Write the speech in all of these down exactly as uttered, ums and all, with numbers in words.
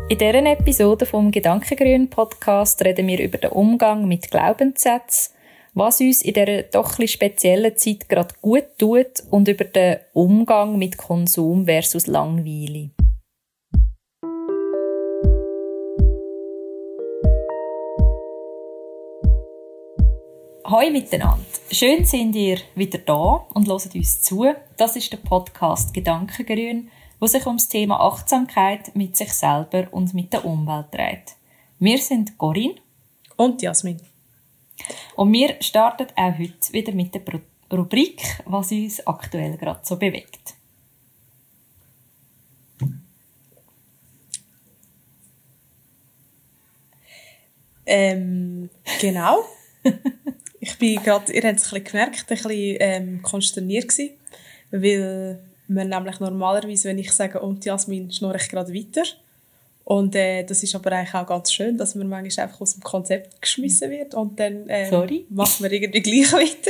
In dieser Episode vom Gedankengrün-Podcast reden wir über den Umgang mit Glaubenssätzen, was uns in dieser doch ein bisschen speziellen Zeit gerade gut tut und über den Umgang mit Konsum versus Langweile. Hallo miteinander. Schön sind ihr wieder da und hört uns zu. Das ist der Podcast Gedankengrün, wo sich um das Thema Achtsamkeit mit sich selber und mit der Umwelt dreht. Wir sind Corinne und Jasmin. Und wir starten auch heute wieder mit der Rubrik, was uns aktuell gerade so bewegt. Ähm, genau. Ich bin gerade, ihr habt es ein bisschen gemerkt, ein bisschen ähm, konsterniert gewesen, weil man nämlich normalerweise, wenn ich sage, und Jasmin, schnurre ich gerade weiter. Und äh, das ist aber eigentlich auch ganz schön, dass man manchmal einfach aus dem Konzept geschmissen wird und dann äh, Sorry. macht man irgendwie gleich weiter.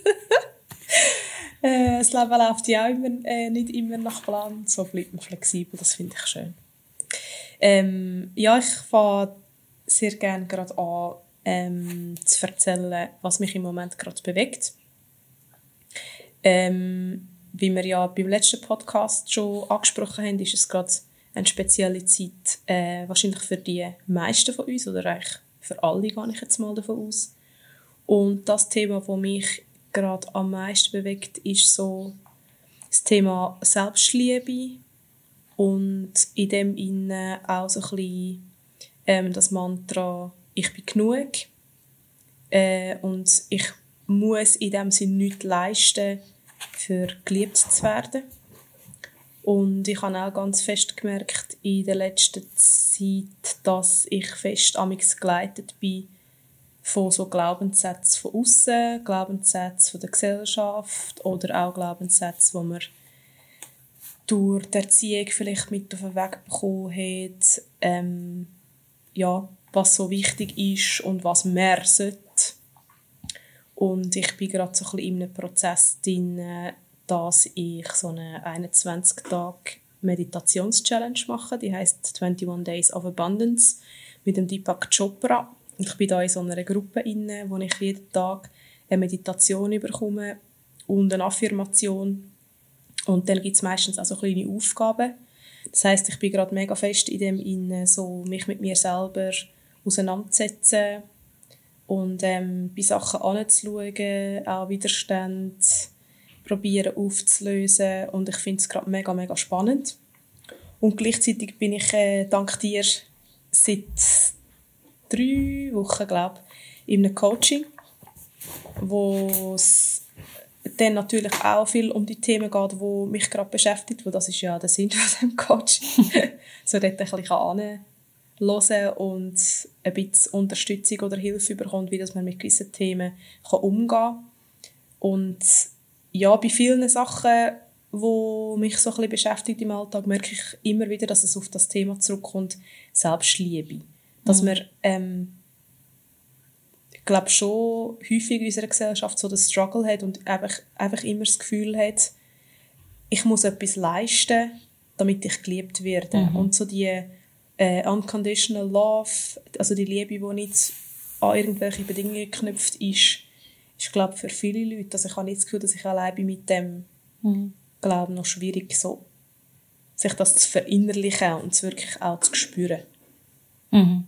äh, das Leben läuft ja auch immer, äh, nicht immer nach Plan, so bleibt man flexibel, das finde ich schön. Ähm, ja, ich fange sehr gerne gerade an, ähm, zu erzählen, was mich im Moment gerade bewegt. Ähm, Wie wir ja beim letzten Podcast schon angesprochen haben, ist es gerade eine spezielle Zeit, äh, wahrscheinlich für die meisten von uns, oder eigentlich für alle, gehe ich jetzt mal davon aus. Und das Thema, das mich gerade am meisten bewegt, ist so das Thema Selbstliebe und in dem Sinne auch so ein bisschen ähm, das Mantra «Ich bin genug» äh, und ich muss in dem Sinne nichts leisten, für geliebt zu werden. Und ich habe auch ganz fest gemerkt in der letzten Zeit, dass ich fest amigs geleitet bin von so Glaubenssätzen von außen, Glaubenssätzen von der Gesellschaft oder auch Glaubenssätze, die man durch die Erziehung vielleicht mit auf den Weg bekommen hat, ähm, ja, was so wichtig ist und was mehr sollte. Und ich bin gerade so ein bisschen in einem Prozess drin, dass ich so eine einundzwanzig-Tage-Meditations-Challenge mache. Die heisst einundzwanzig Days of Abundance mit dem Deepak Chopra. Und ich bin da in so einer Gruppe inne, wo ich jeden Tag eine Meditation bekomme und eine Affirmation. Und dann gibt es meistens auch so kleine Aufgaben. Das heisst, ich bin gerade mega fest in dem inne, so mich mit mir selber auseinanderzusetzen und ähm, bei Sachen anzuschauen, auch Widerstände probieren aufzulösen. Und ich finde es gerade mega, mega spannend. Und gleichzeitig bin ich äh, dank dir seit drei Wochen, glaube ich, in einem Coaching, wo es dann natürlich auch viel um die Themen geht, die mich gerade beschäftigt, weil das ist ja der Sinn von dem Coaching. So dort ein bisschen anhören und ein bisschen Unterstützung oder Hilfe bekommt, wie dass man mit gewissen Themen umgehen kann. Und ja, bei vielen Sachen, die mich so ein bisschen beschäftigt im Alltag, merke ich immer wieder, dass es auf das Thema zurückkommt, Selbstliebe. Dass mhm. man, ähm, ich glaube schon häufig in unserer Gesellschaft so den Struggle hat und einfach, einfach immer das Gefühl hat, ich muss etwas leisten, damit ich geliebt werde. Mhm. Und so die äh, unconditional love, also die Liebe, die nicht an irgendwelche Bedingungen geknüpft ist, ist, glaube ich, für viele Leute, also ich habe nicht das Gefühl, dass ich allein bin mit dem, mhm. glaube noch schwierig, so, sich das zu verinnerlichen und es wirklich auch zu spüren. Mhm.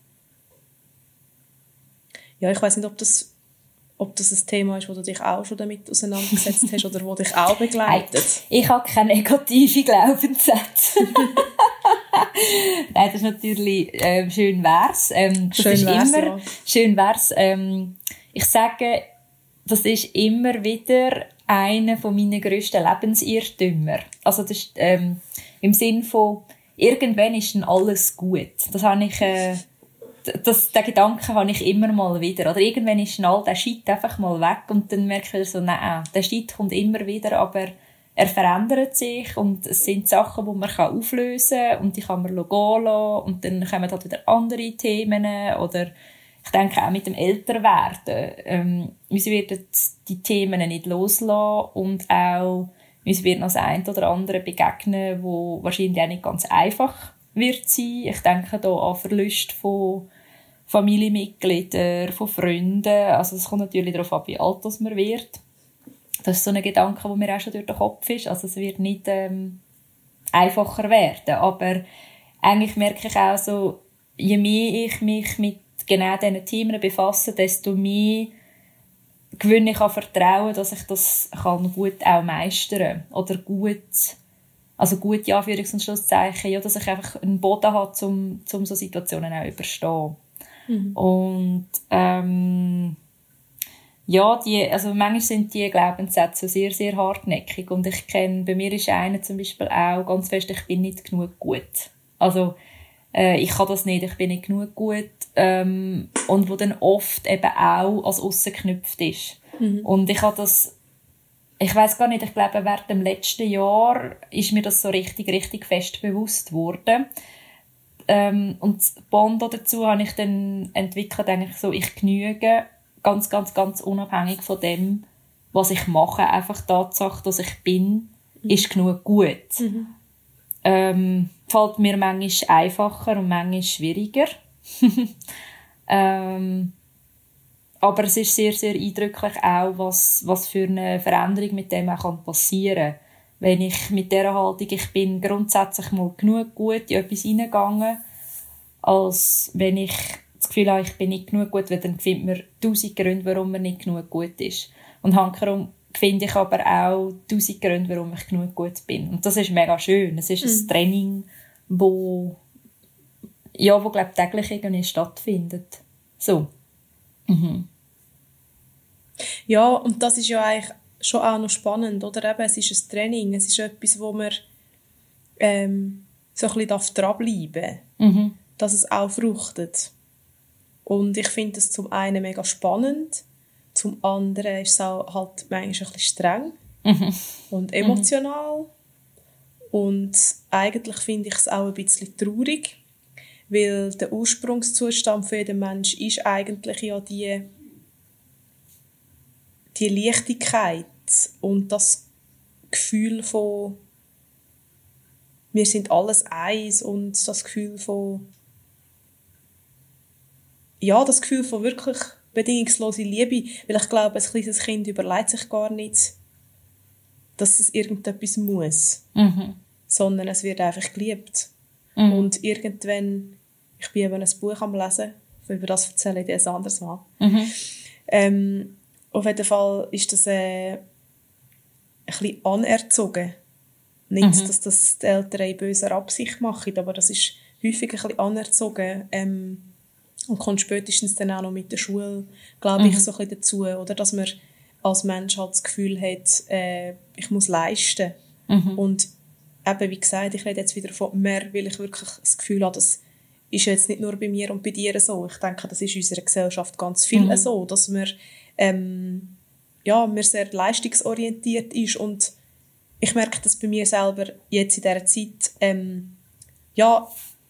Ja, ich weiss nicht, ob das, ob das ein Thema ist, wo du dich auch schon damit auseinandergesetzt hast oder wo dich auch begleitet. Ich habe keine negativen Glaubenssätze. Nein, das ist natürlich ähm, schön wär's. Ähm, das schön ist wär's, immer, ja. Schön wär's. Ähm, ich sage, das ist immer wieder einer von meinen grössten Lebensirrtümer. Also das ist, ähm, im Sinn von, irgendwann ist dann alles gut. Das habe ich, äh, das, den Gedanken habe ich immer mal wieder. Oder irgendwann ist dann all der Shit einfach mal weg und dann merke ich so, nein, der Shit kommt immer wieder, aber er verändert sich und es sind Sachen, die man auflösen kann und die kann man gehen lassen und dann kommen halt wieder andere Themen oder ich denke auch mit dem Älterwerden. Ähm, uns werden die Themen nicht loslassen und auch uns wird noch das eine oder andere begegnen, wo wahrscheinlich auch nicht ganz einfach wird sein. Ich denke da an Verluste von Familienmitgliedern, von Freunden. Also es kommt natürlich darauf an, wie alt das man wird. Das ist so ein Gedanke, der mir auch schon durch den Kopf ist. Also es wird nicht ähm, einfacher werden. Aber eigentlich merke ich auch so, je mehr ich mich mit genau diesen Themen befasse, desto mehr gewinne ich an Vertrauen, dass ich das kann gut auch meistern kann. Oder gut, also gut, ja, Anführungs- und Schlusszeichen, ja, dass ich einfach einen Boden habe, um, um so Situationen auch zu überstehen. Mhm. Und ähm, ja, die, also manchmal sind die Glaubenssätze sehr, sehr hartnäckig. Und ich kenne, bei mir ist einer zum Beispiel auch ganz fest, ich bin nicht genug gut. Also, äh, ich kann das nicht, ich bin nicht genug gut. Ähm, und wo dann oft eben auch als Aussen geknüpft ist. Mhm. Und ich habe das, ich weiss gar nicht, ich glaube, während dem letzten Jahr ist mir das so richtig, richtig fest bewusst geworden. Ähm, und das Bond dazu habe ich dann entwickelt, eigentlich so, ich genüge, ganz, ganz, ganz unabhängig von dem, was ich mache. Einfach die Tatsache, dass ich bin, mhm. ist genug gut. Mhm. Ähm, fällt mir manchmal einfacher und manchmal schwieriger. ähm, aber es ist sehr, sehr eindrücklich auch, was, was für eine Veränderung mit dem auch passieren kann. Wenn ich mit dieser Haltung, ich bin grundsätzlich mal genug gut in etwas hineingegangen, als wenn ich das Gefühl habe, ich bin nicht genug gut, weil dann findet man tausend Gründe, warum man nicht genug gut ist. Und hankerum finde ich aber auch tausend Gründe, warum ich genug gut bin. Und das ist mega schön. Es ist mhm. ein Training, wo, ja, wo glaube ich, täglich irgendwie stattfindet. So. Mhm. Ja, und das ist ja eigentlich schon auch noch spannend, oder? Eben, es ist ein Training, es ist etwas, wo man ähm, so ein bisschen dranbleiben darf, mhm. dass es auch fruchtet. Und ich finde das zum einen mega spannend, zum anderen ist es auch halt manchmal ein bisschen streng mhm. und emotional. Mhm. Und eigentlich finde ich es auch ein bisschen traurig, weil der Ursprungszustand für jeden Menschen ist eigentlich ja die, die Leichtigkeit und das Gefühl von wir sind alles eins und das Gefühl von ja, das Gefühl von wirklich bedingungslose Liebe, weil ich glaube, ein kleines Kind überlegt sich gar nicht, dass es irgendetwas muss, mhm. sondern es wird einfach geliebt. Mhm. Und irgendwann, ich bin eben ein Buch am Lesen, über das erzähle ich dir ein anderes Mal. Mhm. Ähm, auf jeden Fall ist das äh, ein bisschen anerzogen. Nicht, mhm. dass das die Eltern in böser Absicht machen, aber das ist häufig ein bisschen anerzogen. Ähm, und kommt spätestens dann auch noch mit der Schule, glaube mhm. ich, so ein bisschen dazu. Oder dass man als Mensch halt das Gefühl hat, äh, ich muss leisten. Mhm. Und eben, wie gesagt, ich rede jetzt wieder von mehr, weil ich wirklich das Gefühl habe, das ist jetzt nicht nur bei mir und bei dir so. Ich denke, das ist in unserer Gesellschaft ganz viel mhm. so, dass man, ähm, ja, man sehr leistungsorientiert ist. Und ich merke das bei mir selber jetzt in dieser Zeit, ähm, ja,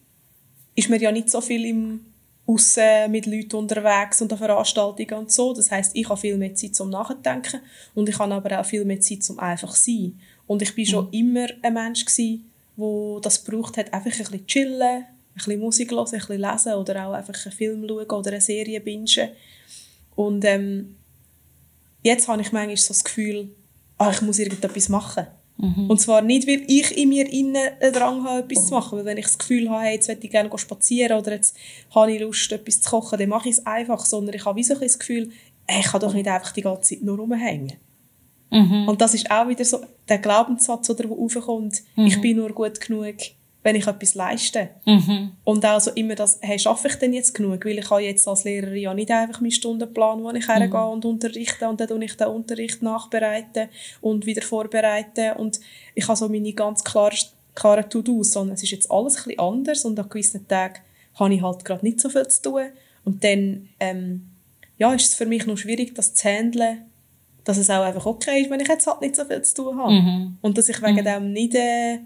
ist mir ja nicht so viel im aussen mit Leuten unterwegs und an Veranstaltungen und so. Das heisst, ich habe viel mehr Zeit zum Nachdenken und ich habe aber auch viel mehr Zeit zum einfach sein. Und ich war mhm. schon immer ein Mensch gewesen, der das gebraucht hat, einfach ein bisschen chillen, ein bisschen Musik hören, ein bisschen lesen oder auch einfach einen Film schauen oder eine Serie bingen. Und ähm, jetzt habe ich manchmal so das Gefühl, ah, ich muss irgendetwas machen. Mhm. Und zwar nicht, weil ich in mir innen einen Drang habe, etwas zu machen. Weil wenn ich das Gefühl habe, hey, jetzt möchte ich gerne spazieren oder jetzt habe ich Lust, etwas zu kochen, dann mache ich es einfach. Sondern ich habe wie so ein das Gefühl, hey, ich kann doch nicht einfach die ganze Zeit nur rumhängen. Mhm. Und das ist auch wieder so der Glaubenssatz, der raufkommt, mhm. ich bin nur gut genug, wenn ich etwas leiste. Mhm. Und auch so immer das, hey, schaffe ich denn jetzt genug? Weil ich habe jetzt als Lehrerin ja nicht einfach meinen Stundenplan, wo ich hergehe mhm. und unterrichte und dann tue ich den Unterricht nachbereiten und wieder vorbereiten und ich habe so meine ganz klaren, klaren To-Dos, sondern es ist jetzt alles ein bisschen anders und an gewissen Tagen habe ich halt gerade nicht so viel zu tun und dann ähm, ja, ist es für mich noch schwierig, das zu handeln, dass es auch einfach okay ist, wenn ich jetzt halt nicht so viel zu tun habe. Mhm. Und dass ich wegen mhm. dem nicht äh,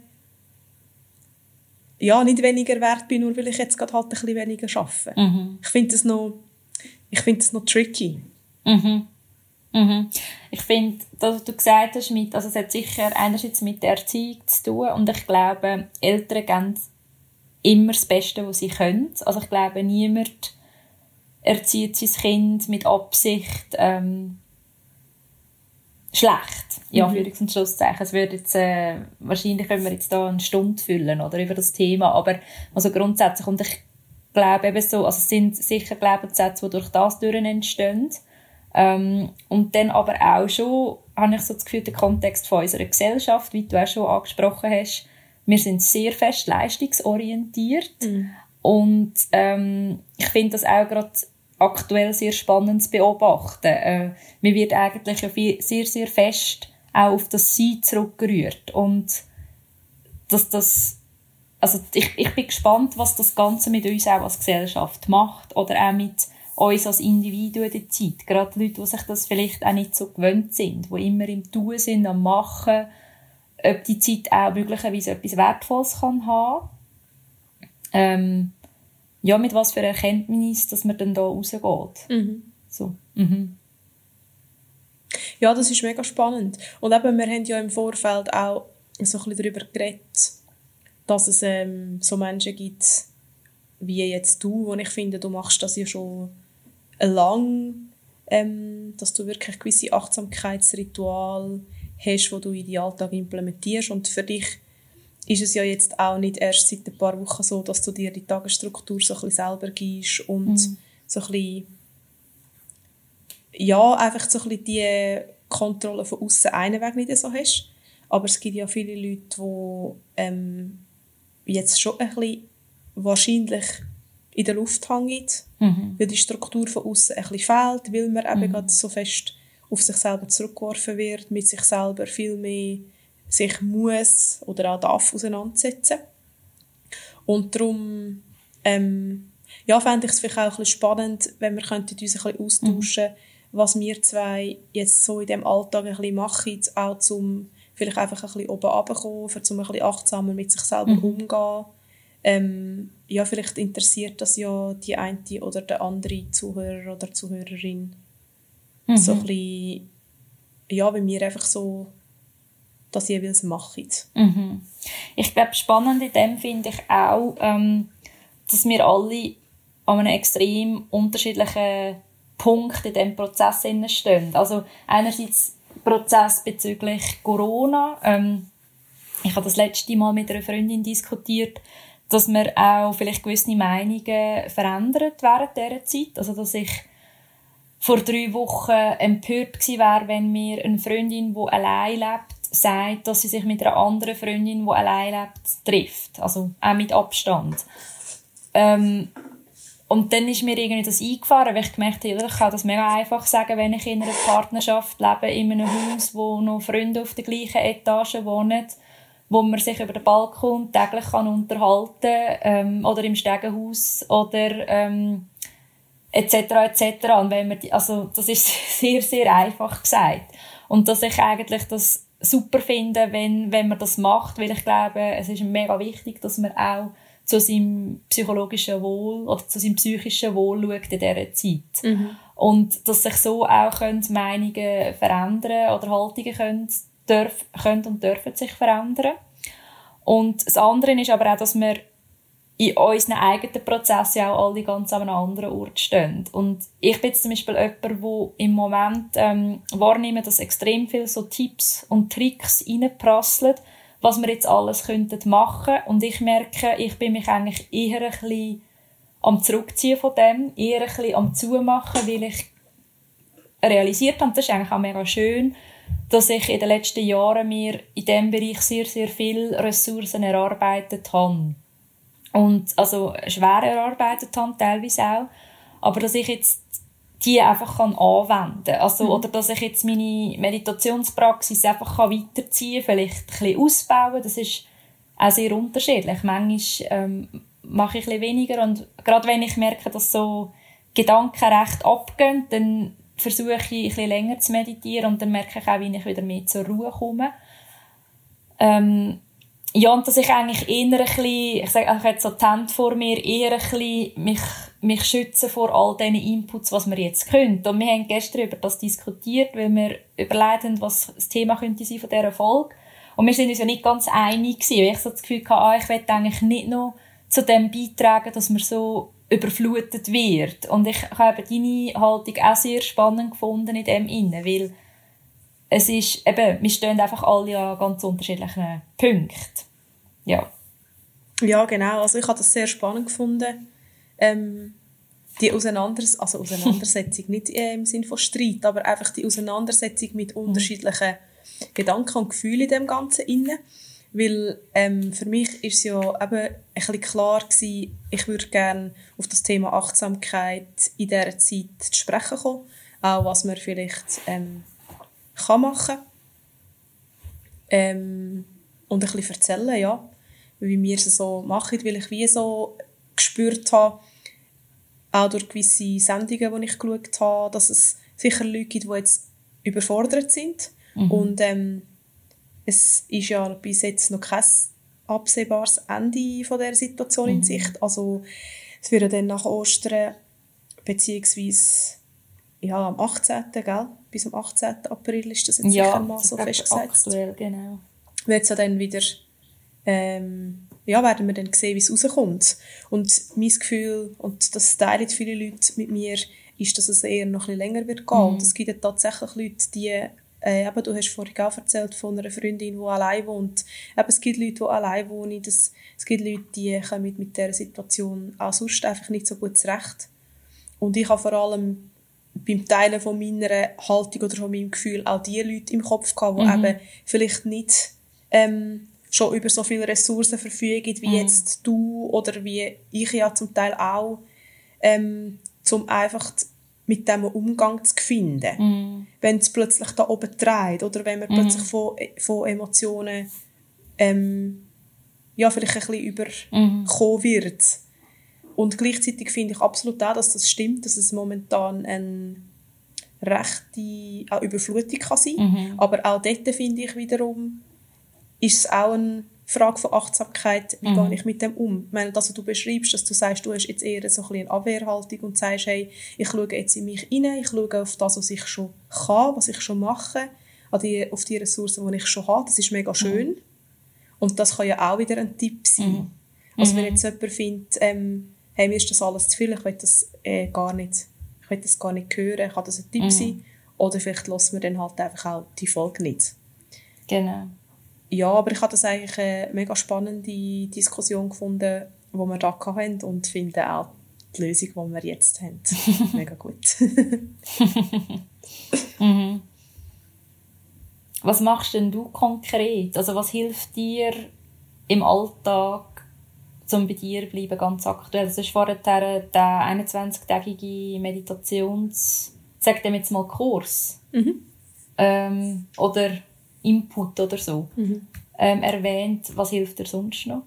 ja, nicht weniger wert bin, nur weil ich jetzt gerade halt ein bisschen weniger arbeite. Mhm. Ich finde das noch, ich finde das noch tricky. Mhm. Mhm. Ich finde, dass du gesagt hast, mit, also es hat sicher einerseits mit der Erziehung zu tun und ich glaube, Eltern geben immer das Beste, was sie können. Also ich glaube, niemand erzieht sein Kind mit Absicht ähm, schlecht. Ja, Mhm. Anführungs- und Schlusszeichen. Es würde jetzt, äh, wahrscheinlich können wir jetzt da eine Stunde füllen, oder, über das Thema, aber also grundsätzlich, und ich glaube eben so, also es sind sicher Glaubenssätze, die durch das durch entstehen. Ähm, und dann aber auch schon, habe ich so das Gefühl, der Kontext von unserer Gesellschaft, wie du auch schon angesprochen hast, wir sind sehr fest leistungsorientiert. Mhm. Und ähm, ich finde das auch gerade aktuell sehr spannend zu beobachten. Äh, man wird eigentlich ja viel, sehr, sehr fest auch auf das Sein zurückgerührt. Und dass das, also ich, ich bin gespannt, was das Ganze mit uns auch als Gesellschaft macht oder auch mit uns als Individuen der Zeit. Gerade Leute, die sich das vielleicht auch nicht so gewöhnt sind, die immer im Tun sind, am Machen, ob die Zeit auch möglicherweise etwas Wertvolles kann haben. Ähm, ja, mit was für Erkenntnis, dass man dann da rausgeht. Mhm. So. Mhm. Ja, das ist mega spannend. Und eben, wir haben ja im Vorfeld auch so ein bisschen darüber geredet, dass es ähm, so Menschen gibt, wie jetzt du, wo ich finde, du machst das ja schon lang, ähm, dass du wirklich gewisse Achtsamkeitsrituale hast, die du in den Alltag implementierst. Und für dich ist es ja jetzt auch nicht erst seit ein paar Wochen so, dass du dir die Tagesstruktur so ein bisschen selber gibst und Mhm. so ein bisschen, ja, einfach so ein bisschen die Kontrolle von außen einen Weg nicht so hast. Aber es gibt ja viele Leute, die ähm, jetzt schon ein bisschen wahrscheinlich in der Luft hängen, Mhm. weil die Struktur von außen ein bisschen fehlt, weil man eben Mhm. gerade so fest auf sich selber zurückgeworfen wird, mit sich selber viel mehr sich muss oder auch darf auseinandersetzen. Und darum ähm, ja, fände ich es vielleicht auch ein bisschen spannend, wenn wir könnten uns ein bisschen austauschen, mhm. was wir zwei jetzt so in diesem Alltag ein bisschen machen, auch zum vielleicht einfach ein bisschen oben runterkommen, um ein bisschen achtsamer mit sich selber mhm. umzugehen. Ähm, ja, vielleicht interessiert das ja die eine oder der andere Zuhörer oder Zuhörerin. Mhm. So ein bisschen, ja, wie wir einfach so das jeweils machen. Mhm. Ich glaube, spannend in dem finde ich auch, ähm, dass wir alle an einem extrem unterschiedlichen Punkt in diesem Prozess stehen. Also einerseits Prozess bezüglich Corona. Ähm, ich habe das letzte Mal mit einer Freundin diskutiert, dass man auch vielleicht gewisse Meinungen verändert während dieser Zeit. Also dass ich vor drei Wochen empört gewesen wäre, wenn mir eine Freundin, die allein lebt, sagt, dass sie sich mit einer anderen Freundin, die allein lebt, trifft. Also auch mit Abstand. Ähm, und dann ist mir irgendwie das eingefahren, weil ich gemerkt habe, ich kann das mega einfach sagen, wenn ich in einer Partnerschaft lebe, in einem Haus, wo noch Freunde auf der gleichen Etage wohnen, wo man sich über den Balkon täglich kann unterhalten ähm, oder im Stegenhaus oder ähm, et cetera et cetera. Und wenn man die, also das ist sehr, sehr einfach gesagt. Und dass ich eigentlich das super finde, wenn, wenn man das macht, weil ich glaube, es ist mega wichtig, dass man auch zu seinem psychologischen Wohl oder zu seinem psychischen Wohl schaut in dieser Zeit. Mhm. Und dass sich so auch können Meinungen verändern oder Haltungen können, dürf, können und dürfen sich verändern. Und das andere ist aber auch, dass wir in unseren eigenen Prozessen auch alle ganz an einem anderen Ort stehen. Und ich bin jetzt zum Beispiel jemand, der im Moment ähm, wahrnimmt, dass extrem viele so Tipps und Tricks reinprasseln, was wir jetzt alles könnten machen. Und ich merke, ich bin mich eigentlich eher ein bisschen am Zurückziehen von dem, eher ein bisschen am Zumachen, weil ich realisiert habe, das ist eigentlich auch mega schön, dass ich in den letzten Jahren mir in diesem Bereich sehr, sehr viele Ressourcen erarbeitet habe. Und also schwer erarbeitet habe, teilweise auch. Aber dass ich jetzt die einfach kann anwenden kann. Also, mhm. Oder dass ich jetzt meine Meditationspraxis einfach kann weiterziehen kann, vielleicht ein bisschen ausbauen. Das ist auch sehr unterschiedlich. Manchmal ähm, mache ich ein bisschen weniger. Und gerade wenn ich merke, dass so Gedanken recht abgehen, dann versuche ich ein bisschen länger zu meditieren und dann merke ich auch, wie ich wieder mehr zur Ruhe komme. Ähm, ja, und dass ich eigentlich eher ein bisschen, ich sage, ich habe jetzt so die Hände vor mir, eher ein bisschen mich, mich schützen vor all diesen Inputs, was wir jetzt können. Und wir haben gestern über das diskutiert, weil wir überlegt haben, was das Thema könnte sein von dieser Folge. Und wir sind uns ja nicht ganz einig gewesen, weil ich so das Gefühl hatte, ah, ich will eigentlich nicht noch zu dem beitragen, dass man so überflutet wird. Und ich habe deine Haltung auch sehr spannend gefunden in dem Innen, weil es ist, eben, wir stehen einfach alle an ganz unterschiedlichen Punkten. Ja. Ja, genau. Also ich habe das sehr spannend gefunden. Ähm, die Auseinanders- also Auseinandersetzung, nicht äh, im Sinne von Streit, aber einfach die Auseinandersetzung mit mhm. unterschiedlichen Gedanken und Gefühlen in dem Ganzen inne. Weil ähm, für mich ist es ja eben ein bisschen klar gewesen, ich würde gerne auf das Thema Achtsamkeit in dieser Zeit zu sprechen kommen. Auch was man vielleicht ähm, kann machen ähm, und ein bisschen erzählen, ja, wie wir es so machen, weil ich wie so gespürt habe, auch durch gewisse Sendungen, die ich geschaut habe, dass es sicher Leute gibt, die jetzt überfordert sind. Mhm. Und ähm, es ist ja bis jetzt noch kein absehbares Ende von dieser Situation mhm. in Sicht. Also es wird dann nach Ostern, beziehungsweise ja, am achtzehnten Gell? Bis am achtzehnten April ist das jetzt ja, sicher mal so festgesetzt. Aktuell, genau. Wird es ja dann wieder, ähm, ja, werden wir dann sehen, wie es rauskommt. Und mein Gefühl, und das teilen viele Leute mit mir, ist, dass es eher noch ein bisschen länger wird gehen. Mhm. Und es gibt ja tatsächlich Leute, die, äh, eben, du hast vorhin auch erzählt von einer Freundin, die allein wohnt. Eben, es gibt Leute, die allein wohnen. Das, es gibt Leute, die kommen mit, mit dieser Situation auch sonst einfach nicht so gut zurecht. Und ich habe vor allem beim Teilen von meiner Haltung oder von meinem Gefühl auch die Leute im Kopf gehabt, die mhm. eben vielleicht nicht ähm, schon über so viele Ressourcen verfügen, wie mhm. jetzt du oder wie ich ja zum Teil auch, ähm, um einfach mit dem Umgang zu finden. Mhm. Wenn es plötzlich da oben dreht oder wenn man mhm. plötzlich von, von Emotionen ähm, ja, vielleicht ein bisschen überkommen mhm. wird. Und gleichzeitig finde ich absolut auch, dass das stimmt, dass es momentan eine rechte auch Überflutung kann sein kann. Mhm. Aber auch dort finde ich wiederum, ist es auch eine Frage von Achtsamkeit, wie mhm. gehe ich mit dem um? Ich meine, dass du beschreibst, dass du sagst, du hast jetzt eher so ein bisschen eine Abwehrhaltung und sagst, hey, ich schaue jetzt in mich hinein, ich schaue auf das, was ich schon kann, was ich schon mache, auf die, auf die Ressourcen, die ich schon habe. Das ist mega schön. Mhm. Und das kann ja auch wieder ein Tipp sein. Mhm. Also wenn jetzt jemand findet, ähm, hey, mir ist das alles zu viel, ich will das äh, gar nicht, ich will das gar nicht hören, kann das ein Tipp mhm. sein? Oder vielleicht lassen wir dann halt einfach auch die Folge nicht. Genau. Ja, aber ich habe das eigentlich eine mega spannende Diskussion gefunden, die wir da hatten und finde auch die Lösung, die wir jetzt haben, mega gut. mhm. Was machst denn du konkret? Also was hilft dir im Alltag, um bei dir zu bleiben, ganz aktuell? Das ist vorher der einundzwanzigtägige Meditations-, sag dem jetzt mal Kurs, mhm. ähm, oder Input oder so, mhm. ähm, erwähnt. Was hilft dir sonst noch?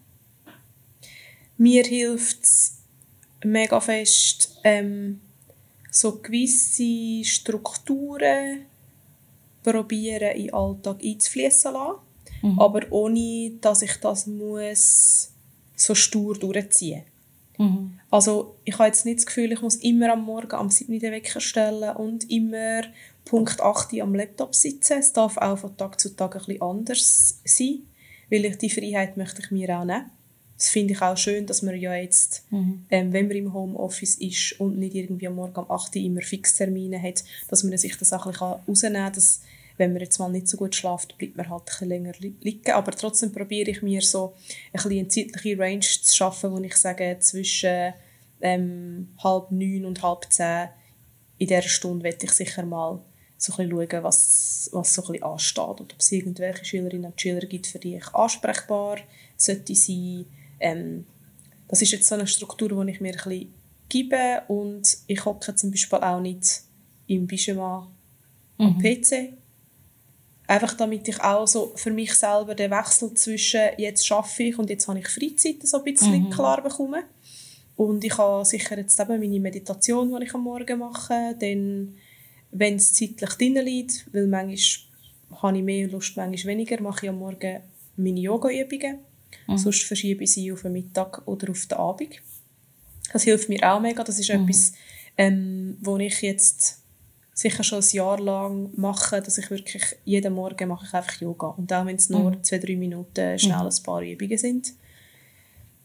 Mir hilft es mega fest, ähm, so gewisse Strukturen probieren, in den Alltag einzufließen lassen, mhm. aber ohne, dass ich das muss so stur durchziehen. Mhm. Also ich habe jetzt nicht das Gefühl, ich muss immer am Morgen am sieben den Wecker stellen und immer Punkt acht am Laptop sitzen. Es darf auch von Tag zu Tag ein bisschen anders sein, weil ich die Freiheit möchte ich mir auch nehmen. Das finde ich auch schön, dass man ja jetzt, mhm. ähm, wenn man im Homeoffice ist und nicht irgendwie am Morgen am acht immer Fixtermine hat, dass man sich das auch ein bisschen rausnehmen kann, dass wenn man jetzt mal nicht so gut schläft, bleibt man halt ein bisschen länger liegen. Aber trotzdem probiere ich mir so ein bisschen eine zeitliche Range zu schaffen, wo ich sage, zwischen ähm, halb neun und halb zehn in dieser Stunde werde ich sicher mal so ein bisschen schauen, was, was so ein bisschen ansteht. Und ob es irgendwelche Schülerinnen und Schüler gibt, für die ich ansprechbar sollte sein. Ähm, das ist jetzt so eine Struktur, die ich mir ein bisschen gebe. Und ich hocke zum Beispiel auch nicht im Pyjama mhm. am P C. Einfach damit ich auch so für mich selber den Wechsel zwischen jetzt arbeite ich und jetzt habe ich Freizeit so ein bisschen mhm. klar bekomme. Und ich habe sicher jetzt eben meine Meditation, die ich am Morgen mache, dann, wenn es zeitlich drin liegt, weil manchmal habe ich mehr Lust, manchmal weniger, mache ich am Morgen meine Yoga-Übungen. Mhm. Sonst verschiebe ich sie auf den Mittag oder auf den Abend. Das hilft mir auch mega. Das ist mhm. etwas, ähm, wo ich jetzt sicher schon ein Jahr lang mache, dass ich wirklich jeden Morgen mache ich einfach Yoga. Und auch wenn es nur mhm. zwei, drei Minuten schnell ein paar Übungen sind.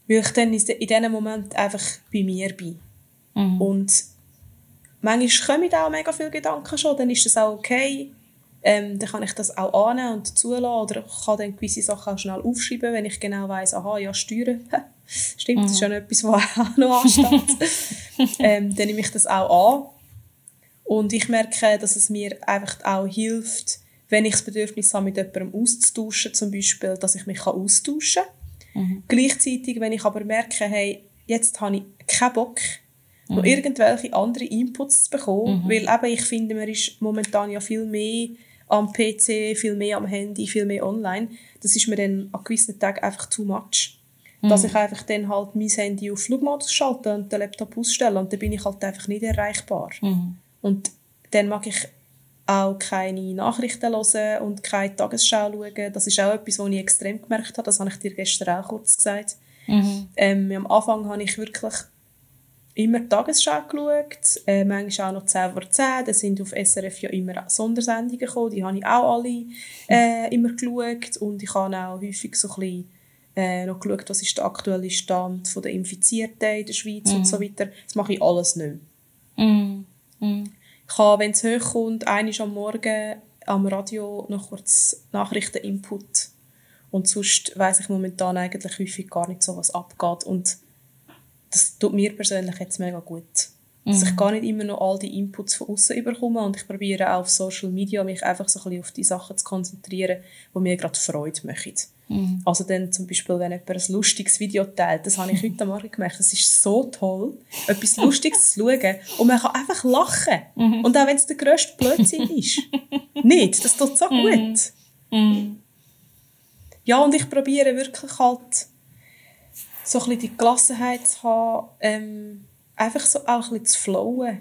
weil ich dann in diesem Moment einfach bei mir bin. Mhm. Und manchmal kommen auch mega viele Gedanken schon, dann ist das auch okay. Ähm, dann kann ich das auch annehmen und zulassen oder ich kann dann gewisse Sachen auch schnell aufschreiben, wenn ich genau weiss, aha, ja, Steuern, stimmt, mhm. das ist ja noch etwas, was auch noch ansteht. ähm, dann nehme ich das auch an. Und ich merke, dass es mir einfach auch hilft, wenn ich das Bedürfnis habe, mit jemandem auszutauschen, zum Beispiel, dass ich mich austauschen kann. Mhm. Gleichzeitig, wenn ich aber merke, hey, jetzt habe ich keinen Bock, mhm. noch irgendwelche andere Inputs zu bekommen, mhm. weil eben, ich finde, man ist momentan ja viel mehr am P C, viel mehr am Handy, viel mehr online. Das ist mir dann an gewissen Tagen einfach too much. Mhm. Dass ich einfach dann halt mein Handy auf Flugmodus schalte und den Laptop ausstelle und dann bin ich halt einfach nicht erreichbar. Mhm. Und dann mag ich auch keine Nachrichten hören und keine Tagesschau schauen. Das ist auch etwas, was ich extrem gemerkt habe. Das habe ich dir gestern auch kurz gesagt. Mhm. Ähm, am Anfang habe ich wirklich immer die Tagesschau geschaut, äh, manchmal auch noch zehn vor zehn. Da sind auf S R F ja immer Sondersendungen gekommen, die habe ich auch alle äh, immer geschaut. Und ich habe auch häufig so ein bisschen, äh, noch geschaut, was ist der aktuelle Stand der Infizierten in der Schweiz mhm. und so weiter. Das mache ich alles nicht mehr. Mhm. Mhm. Ich habe, wenn es hochkommt, einmal am Morgen am Radio noch kurz Nachrichten-Input. Und sonst weiss ich momentan eigentlich häufig gar nicht so, was abgeht. Und das tut mir persönlich jetzt mega gut. Mhm. Dass ich gar nicht immer noch all die Inputs von außen bekomme und ich probiere auch auf Social Media mich einfach so ein bisschen auf die Sachen zu konzentrieren, die mir gerade Freude machen. Mhm. Also dann zum Beispiel, wenn jemand ein lustiges Video teilt, das habe ich heute Morgen gemerkt, es ist so toll, etwas Lustiges zu schauen und man kann einfach lachen. Mhm. Und auch wenn es der grösste Blödsinn ist. Nicht, das tut so gut. Mhm. Ja, und ich probiere wirklich halt so ein bisschen die Gelassenheit zu haben, ähm, einfach so auch ein bisschen zu flowen.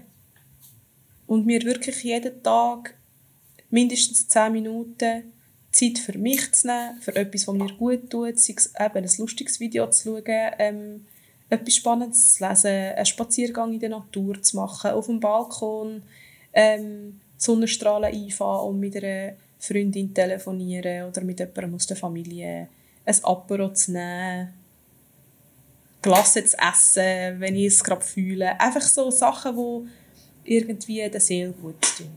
Und mir wirklich jeden Tag mindestens zehn Minuten Zeit für mich zu nehmen, für etwas, was mir gut tut, sei es eben ein lustiges Video zu schauen, ähm, etwas Spannendes zu lesen, einen Spaziergang in der Natur zu machen, auf dem Balkon ähm, Sonnenstrahlen einfahren und mit einer Freundin telefonieren oder mit jemandem aus der Familie ein Apero zu nehmen, Glasse zu essen, wenn ich es gerade fühle. Einfach so Sachen, die irgendwie der Seele gut tun.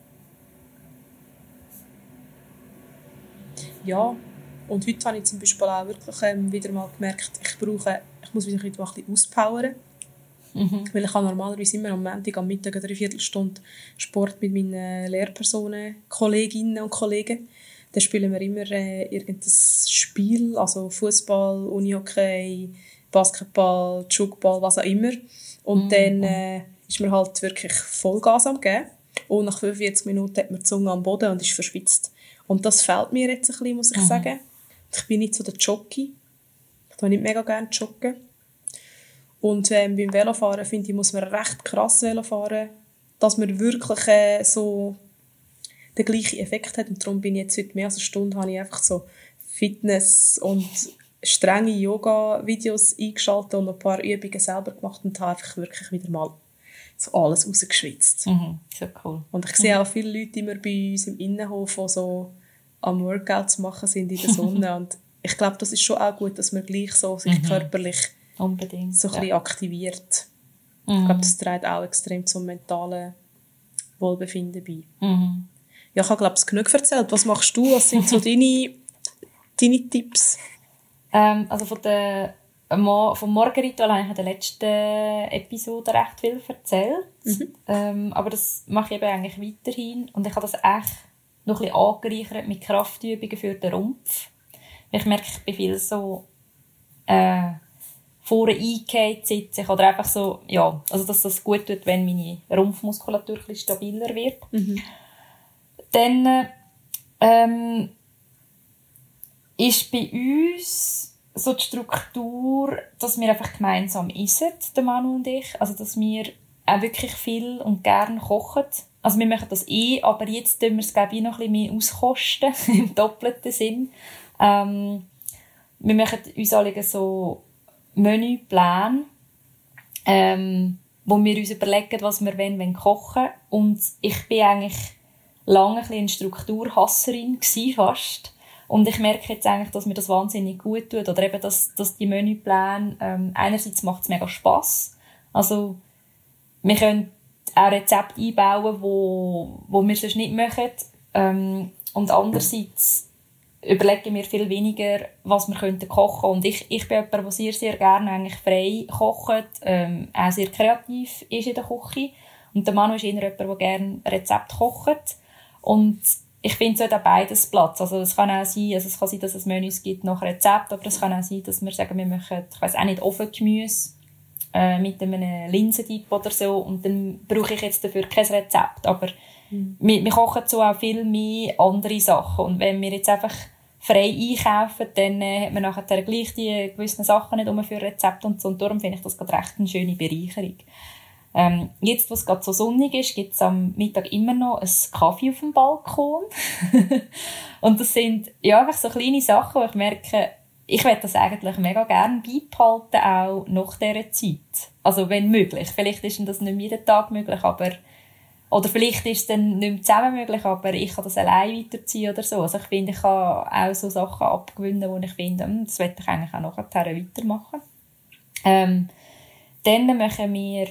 Ja, und heute habe ich zum Beispiel auch wirklich ähm, wieder mal gemerkt, ich brauche, ich muss wieder ein bisschen auspowern. Mhm. Weil ich habe normalerweise immer am Montag am Mittag eine Dreiviertelstunde Sport mit meinen Lehrpersonen, Kolleginnen und Kollegen. Da spielen wir immer äh, irgendein Spiel, also Fußball, Unihockey, Basketball, Schuckball, was auch immer. Und mhm. dann äh, ist man halt wirklich Vollgas am geben. Und nach fünfundvierzig Minuten hat man die Zunge am Boden und ist verschwitzt. Und das fehlt mir jetzt ein bisschen, muss ich mhm. sagen. Ich bin nicht so der Jockey. Ich tue nicht mega gerne joggen. Und ähm, beim Velofahren, finde ich, muss man recht krass Velo fahren, dass man wirklich äh, so den gleichen Effekt hat. Und darum bin ich jetzt heute mehr als eine Stunde, habe ich einfach so Fitness und strenge Yoga-Videos eingeschaltet und ein paar Übungen selber gemacht und habe einfach wirklich wieder mal so alles rausgeschwitzt. Mhm, so cool. Und ich sehe mhm. auch viele Leute immer bei uns im Innenhof, die so am Workouts machen sind in der Sonne. Und ich glaube, das ist schon auch gut, dass man gleich so sich mhm. körperlich Unbedingt, so ein ja. bisschen aktiviert. Mhm. Ich glaube, das trägt auch extrem zum mentalen Wohlbefinden bei. Mhm. Ja, ich habe, glaube ich, genug erzählt. Was machst du? Was sind so deine, deine Tipps? Ähm, also von der vom Morgenritual habe ich in der letzten Episode recht viel erzählt. Mhm. Ähm, aber das mache ich eben eigentlich weiterhin. Und ich habe das echt noch ein bisschen angereichert mit Kraftübungen für den Rumpf. Ich merke, ich bin viel so äh, vorne eingehalten sitze ich. Oder einfach so, ja, also dass das gut tut, wenn meine Rumpfmuskulatur ein bisschen stabiler wird. Mhm. Dann ähm, ist bei uns so die Struktur, dass wir einfach gemeinsam essen, der Manu und ich. Also, dass wir auch wirklich viel und gerne kochen. Also, wir machen das eh, aber jetzt tun wir es, glaube ich, noch ein bisschen mehr auskosten, im doppelten Sinn. Ähm, wir machen uns alle so Menüpläne, ähm, wo wir uns überlegen, was wir wollen, wenn kochen. Und ich bin eigentlich lange ein bisschen eine Strukturhasserin gewesen, fast. Und ich merke jetzt eigentlich, dass mir das wahnsinnig gut tut. Oder eben, dass, dass die Menüpläne, ähm, einerseits macht es mega Spass. Also, wir können auch Rezepte einbauen, wo, wo wir sonst nicht machen. Ähm, und andererseits überlegen wir viel weniger, was wir könnten kochen. Und ich, ich bin jemand, der sehr, sehr gerne eigentlich frei kocht, ähm, auch sehr kreativ ist in der Küche. Und der Manu ist eher jemand, der gerne Rezepte kocht. Und ich finde, es hat auch beides Platz. Also es kann auch sein, also es kann sein, dass es Menüs gibt nach Rezept, aber es kann auch sein, dass wir sagen, wir machen, ich weiss auch nicht, Ofengemüse äh, mit einem Linsendip oder so, und dann brauche ich jetzt dafür kein Rezept. Aber mhm. wir, wir kochen so auch viel mehr andere Sachen. Und wenn wir jetzt einfach frei einkaufen, dann äh, hat man nachher gleich die gewissen Sachen nicht um für Rezepte und so. Und darum finde ich das gerade recht eine schöne Bereicherung. Ähm, jetzt, wo es gerade so sonnig ist, gibt es am Mittag immer noch einen Kaffee auf dem Balkon. Und das sind ja einfach so kleine Sachen, wo ich merke, ich möchte das eigentlich mega gerne beibehalten, auch nach dieser Zeit. Also wenn möglich. Vielleicht ist das nicht jeden Tag möglich, aber oder vielleicht ist es dann nicht mehr zusammen möglich, aber ich kann das allein weiterziehen oder so. Also ich finde, ich kann auch so Sachen abgewinnen, wo ich finde, das möchte ich eigentlich auch nachher weitermachen. Ähm, dann machen wir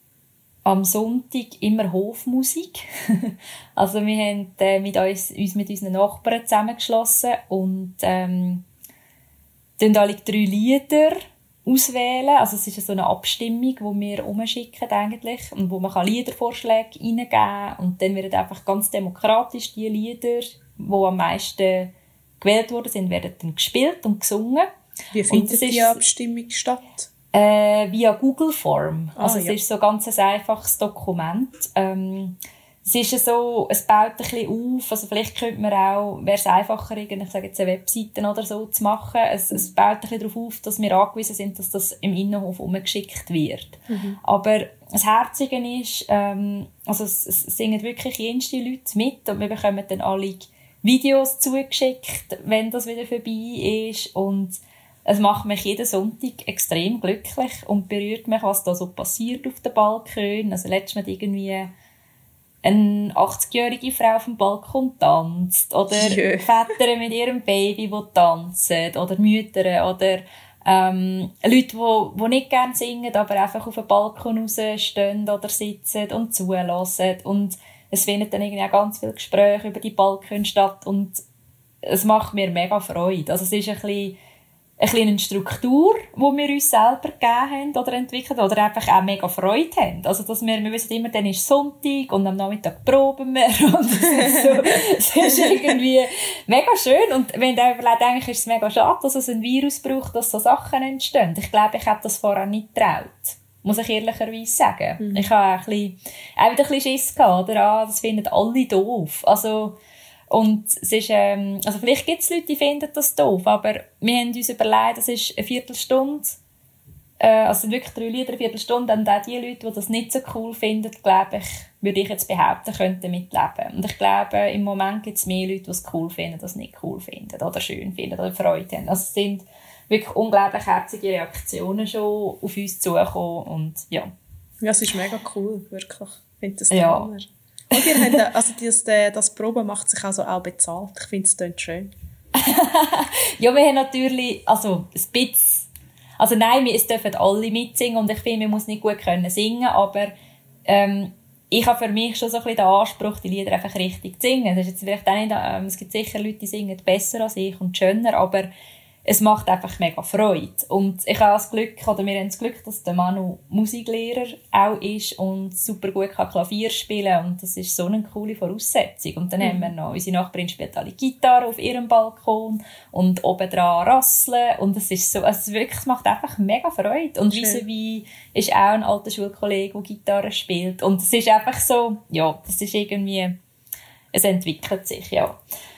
am Sonntag immer Hofmusik. Also wir haben äh, mit uns, uns mit unseren Nachbarn zusammengeschlossen und ähm, dann alle drei Lieder auswählen. Also es ist so eine Abstimmung, die wir umschicken eigentlich und wo man Liedervorschläge reingeben kann. Und dann werden einfach ganz demokratisch die Lieder, die am meisten gewählt worden sind, werden dann gespielt und gesungen. Wie findet die Abstimmung statt? Äh, via Google Form. Ah, also ja. es ist so ganz ein einfaches Dokument. Ähm, es ist so, es baut ein bisschen auf, also vielleicht könnte man auch, wäre es einfacher, ich sage jetzt eine Webseite oder so zu machen, es, es baut ein bisschen darauf auf, dass wir angewiesen sind, dass das im Innenhof umgeschickt wird. Mhm. Aber das Herzige ist, ähm, also es, es singen wirklich jenste Leute mit und wir bekommen dann alle Videos zugeschickt, wenn das wieder vorbei ist, und es macht mich jeden Sonntag extrem glücklich und berührt mich, was da so passiert auf den Balkon. Also letztes Mal irgendwie eine achtzigjährige Frau auf dem Balkon tanzt oder yeah. Väter mit ihrem Baby, die tanzen, oder Mütter oder ähm, Leute, die, die nicht gerne singen, aber einfach auf dem Balkon rausstehen oder sitzen und zulassen. Und es finden dann irgendwie auch ganz viele Gespräche über die Balkon statt und es macht mir mega Freude. Also es ist ein bisschen eine kleine Struktur, die wir uns selber gegeben haben oder entwickelt oder einfach auch mega Freude haben. Also, dass wir, wir wissen immer, dann ist Sonntag und am Nachmittag proben wir und es ist, so, es ist irgendwie mega schön. Und wenn du überlegst, eigentlich ist es mega schade, dass es ein Virus braucht, dass so Sachen entstehen. Ich glaube, ich hätte das vorher nicht getraut. Muss ich ehrlicherweise sagen. Mhm. Ich habe auch, ein bisschen, auch wieder ein bisschen Schiss gehabt, oder? Ah, das finden alle doof. Also, und es ist, ähm, also vielleicht gibt es Leute, die finden das doof, aber wir haben uns überlegt, das ist eine Viertelstunde, äh, also sind wirklich drei Lieder, eine Viertelstunde, und auch die Leute, die das nicht so cool finden, glaube ich, würde ich jetzt behaupten, könnten mitleben. Und ich glaube, im Moment gibt es mehr Leute, die es cool finden, die es nicht cool finden, oder schön finden, oder Freude haben. Also es sind wirklich unglaublich herzige Reaktionen schon auf uns zugekommen, und ja. Ja, es ist mega cool, wirklich. Ich finde das ja. Hammer. Und ihr habt, also das, das Proben macht sich also auch bezahlt. Ich finde es klingt schön. Ja, wir haben natürlich, also ein bisschen, also nein, es dürfen alle mitsingen und ich finde, man muss nicht gut können singen, aber ähm, ich habe für mich schon so ein bisschen den Anspruch, die Lieder einfach richtig zu singen. Das ist jetzt vielleicht auch nicht, ähm, es gibt sicher Leute, die singen besser als ich und schöner, aber es macht einfach mega Freude. Und ich habe das Glück, oder wir haben das Glück, dass der Manu Musiklehrer auch ist und super gut kann Klavier spielen, und das ist so eine coole Voraussetzung. Und dann mhm. haben wir noch, unsere Nachbarin spielt alle Gitarre auf ihrem Balkon und obendran rasseln, und es ist so, also es wirklich, es macht einfach mega Freude. Und vis-à-vis ist auch ein alter Schulkollege, der Gitarre spielt, und es ist einfach so, ja, das ist irgendwie, es entwickelt sich, ja.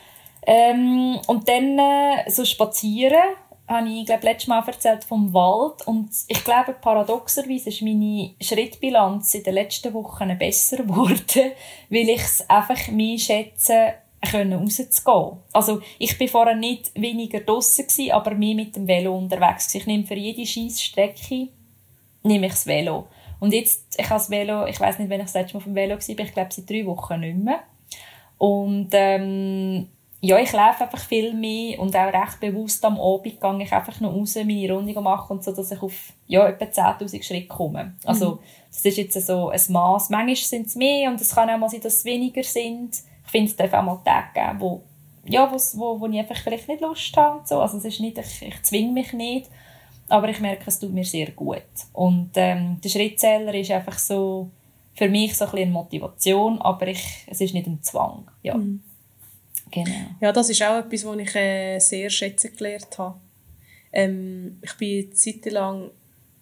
Ähm, und dann äh, so spazieren, habe ich glaube letztes Mal erzählt vom Wald, und ich glaube paradoxerweise ist meine Schrittbilanz in den letzten Wochen besser geworden, weil ich es einfach mehr schätze, können rauszugehen. Also ich bin vorher nicht weniger draussen gewesen, aber mehr mit dem Velo unterwegs gewesen. Ich nehme für jede Scheissstrecke nehme ich das Velo. Und jetzt, ich habe das Velo, ich weiss nicht, wenn ich das letzte Mal auf dem Velo war, ich glaube seit drei Wochen nicht mehr. Und ähm, ja, ich laufe einfach viel mehr und auch recht bewusst am Abend gehe ich einfach noch raus, meine Runde machen und so, dass ich auf ja, etwa zehntausend Schritte komme. Also, mhm. das ist jetzt so ein Mass. Manchmal sind es mehr und es kann auch mal sein, dass es weniger sind. Ich finde, es darf auch mal Tage geben, wo, ja, wo, wo ich einfach vielleicht nicht Lust habe. Und so. Also, es ist nicht, ich, ich zwinge mich nicht, aber ich merke, es tut mir sehr gut. Und ähm, der Schrittzähler ist einfach so, für mich so ein bisschen eine Motivation, aber ich, es ist nicht ein Zwang. Ja. Mhm. Genau. Ja, das ist auch etwas, was ich äh, sehr schätzen gelernt habe. Ähm, ich bin eine Zeit lang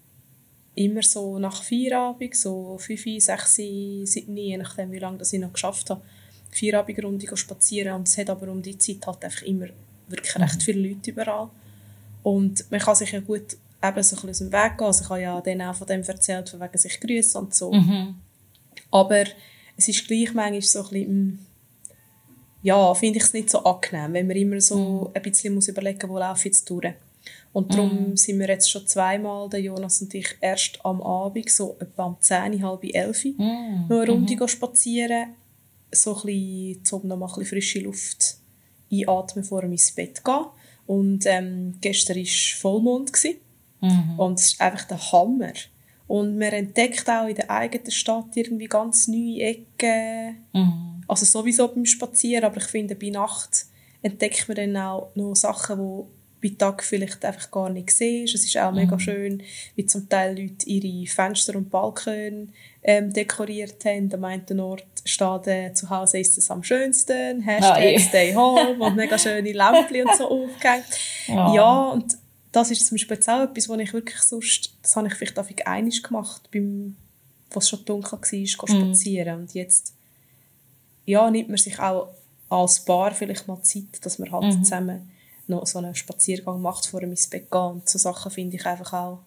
immer so nach Feierabend, so fünf, sechs, sieben, je nachdem, wie lange das ich noch geschafft habe, Feierabendrunde spazieren. Und es hat aber um die Zeit halt einfach immer wirklich recht mhm. viele Leute überall. Und man kann sich ja gut eben so ein bisschen aus dem Weg gehen. Also ich habe ja dann auch von dem erzählt, von wegen sich grüßen und so. Mhm. Aber es ist gleich manchmal so ein bisschen, ja, finde ich es nicht so angenehm, wenn man immer so mm. ein bisschen muss überlegen, wo laufe ich jetzt durch. Und darum mm. sind wir jetzt schon zweimal, der Jonas und ich, erst am Abend, so etwa um zehn, halb elf, mm. noch eine Runde mm. spazieren, so ein bisschen, um noch mal ein bisschen frische Luft einatmen, bevor wir ins Bett gehen. Und ähm, gestern war Vollmond mm. und es ist einfach der Hammer. Und man entdeckt auch in der eigenen Stadt irgendwie ganz neue Ecken. Mm. Also sowieso beim Spazieren, aber ich finde, bei Nacht entdeckt man dann auch noch Sachen, die bei Tag vielleicht einfach gar nicht siehst. Es ist auch mm. mega schön, wie zum Teil Leute ihre Fenster und Balkone ähm, dekoriert haben. Am einen Ort steht äh, «Zu Hause ist es am schönsten», Hashtag oh, yeah. «Stay home» und mega schöne Lämpchen und so aufgehängt. Oh. Ja, und das ist zum Beispiel jetzt auch etwas, was ich wirklich sonst, das habe ich vielleicht auch einmal gemacht, beim, wo es schon dunkel war, spazieren. Mm. Und jetzt ja, nimmt man sich auch als Paar vielleicht mal Zeit, dass man halt mhm. zusammen noch so einen Spaziergang macht, vor dem ins Bett gehen. Und so Sachen finde ich einfach auch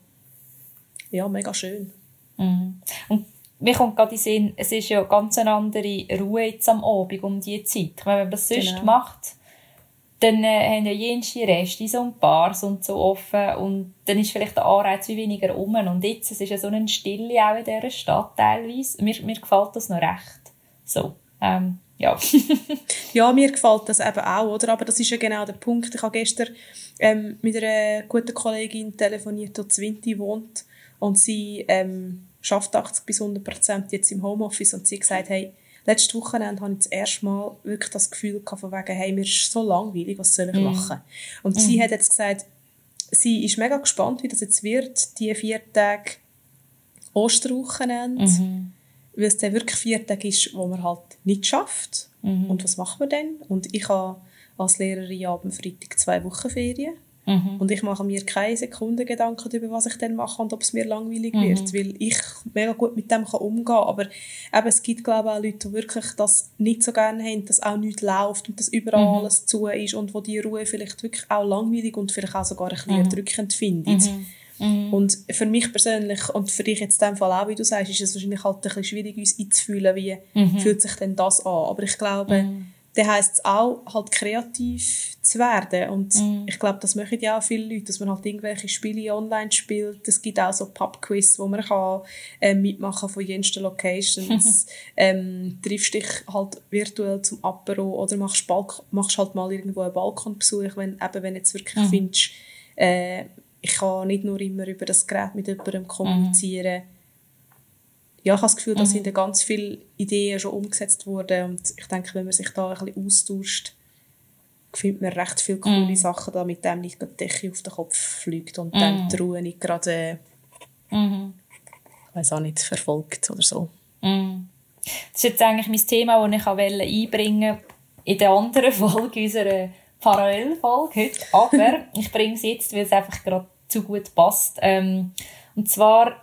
ja, mega schön. Mhm. Und mir kommt gerade in den Sinn, es ist ja ganz eine andere Ruhe jetzt am Abend um diese Zeit. Wenn man das sonst genau. macht, dann äh, haben ja jenste Reste und Bars und so offen und dann ist vielleicht der Anreiz wie weniger rum. Und jetzt, es ist ja so eine Stille auch in dieser Stadt teilweise. Mir, mir gefällt das noch recht. So. Ähm, ja. ja, mir gefällt das eben auch, oder? Aber das ist ja genau der Punkt. Ich habe gestern ähm, mit einer guten Kollegin telefoniert, die in Zwinti wohnt und sie ähm, schafft achtzig bis hundert Prozent jetzt im Homeoffice und sie hat gesagt, hey, letztes Wochenende hatte ich das erste Mal wirklich das Gefühl gehabt, von wegen, hey, mir ist so langweilig, was soll ich mm. machen? Und mm. sie hat jetzt gesagt, sie ist mega gespannt, wie das jetzt wird, die vier Tage Osterwochenende. Mm-hmm. Weil es dann wirklich vier Tage ist, wo man halt nicht schafft. Mhm. Und was macht man dann? Und ich habe als Lehrerin ab dem Freitag zwei Wochen Ferien. Mhm. Und ich mache mir keine Sekunde Gedanken darüber, was ich dann mache und ob es mir langweilig mhm. wird. Weil ich mega gut mit dem umgehen kann. Aber eben, es gibt, glaube ich, auch Leute, die wirklich das nicht so gerne haben, dass auch nichts läuft und dass überall mhm. alles zu ist und wo die Ruhe vielleicht wirklich auch langweilig und vielleicht auch sogar ein bisschen mhm. erdrückend findet. Mhm. Mhm. Und für mich persönlich und für dich jetzt in dem Fall auch, wie du sagst, ist es wahrscheinlich halt ein bisschen schwierig, uns einzufühlen, wie mhm. fühlt sich denn das an. Aber ich glaube, mhm. dann heisst es auch, halt kreativ zu werden. Und mhm. ich glaube, das machen ja auch viele Leute, dass man halt irgendwelche Spiele online spielt. Es gibt auch so Pub-Quiz, wo man kann, äh, mitmachen von jensten Locations. ähm, triffst dich halt virtuell zum Apero oder machst, Balk- machst halt mal irgendwo einen Balkonbesuch, wenn, eben, wenn jetzt wirklich mhm. findest, äh, ich kann nicht nur immer über das Gerät mit jemandem kommunizieren. Mhm. Ja, ich habe das Gefühl, da mhm. sind ganz viele Ideen schon umgesetzt worden. Und ich denke, wenn man sich da ein bisschen austauscht, findet man recht viele coole mhm. Sachen, damit dem nicht die Decke auf den Kopf fliegt und mhm. dann die Ruhe nicht gerade, mhm. ich weiss auch nicht, verfolgt oder so. Mhm. Das ist jetzt eigentlich mein Thema, das ich einbringen wollte in der anderen Folge unserer Parallelfolge heute, aber ich bringe es jetzt, weil es einfach gerade zu gut passt. Ähm, und zwar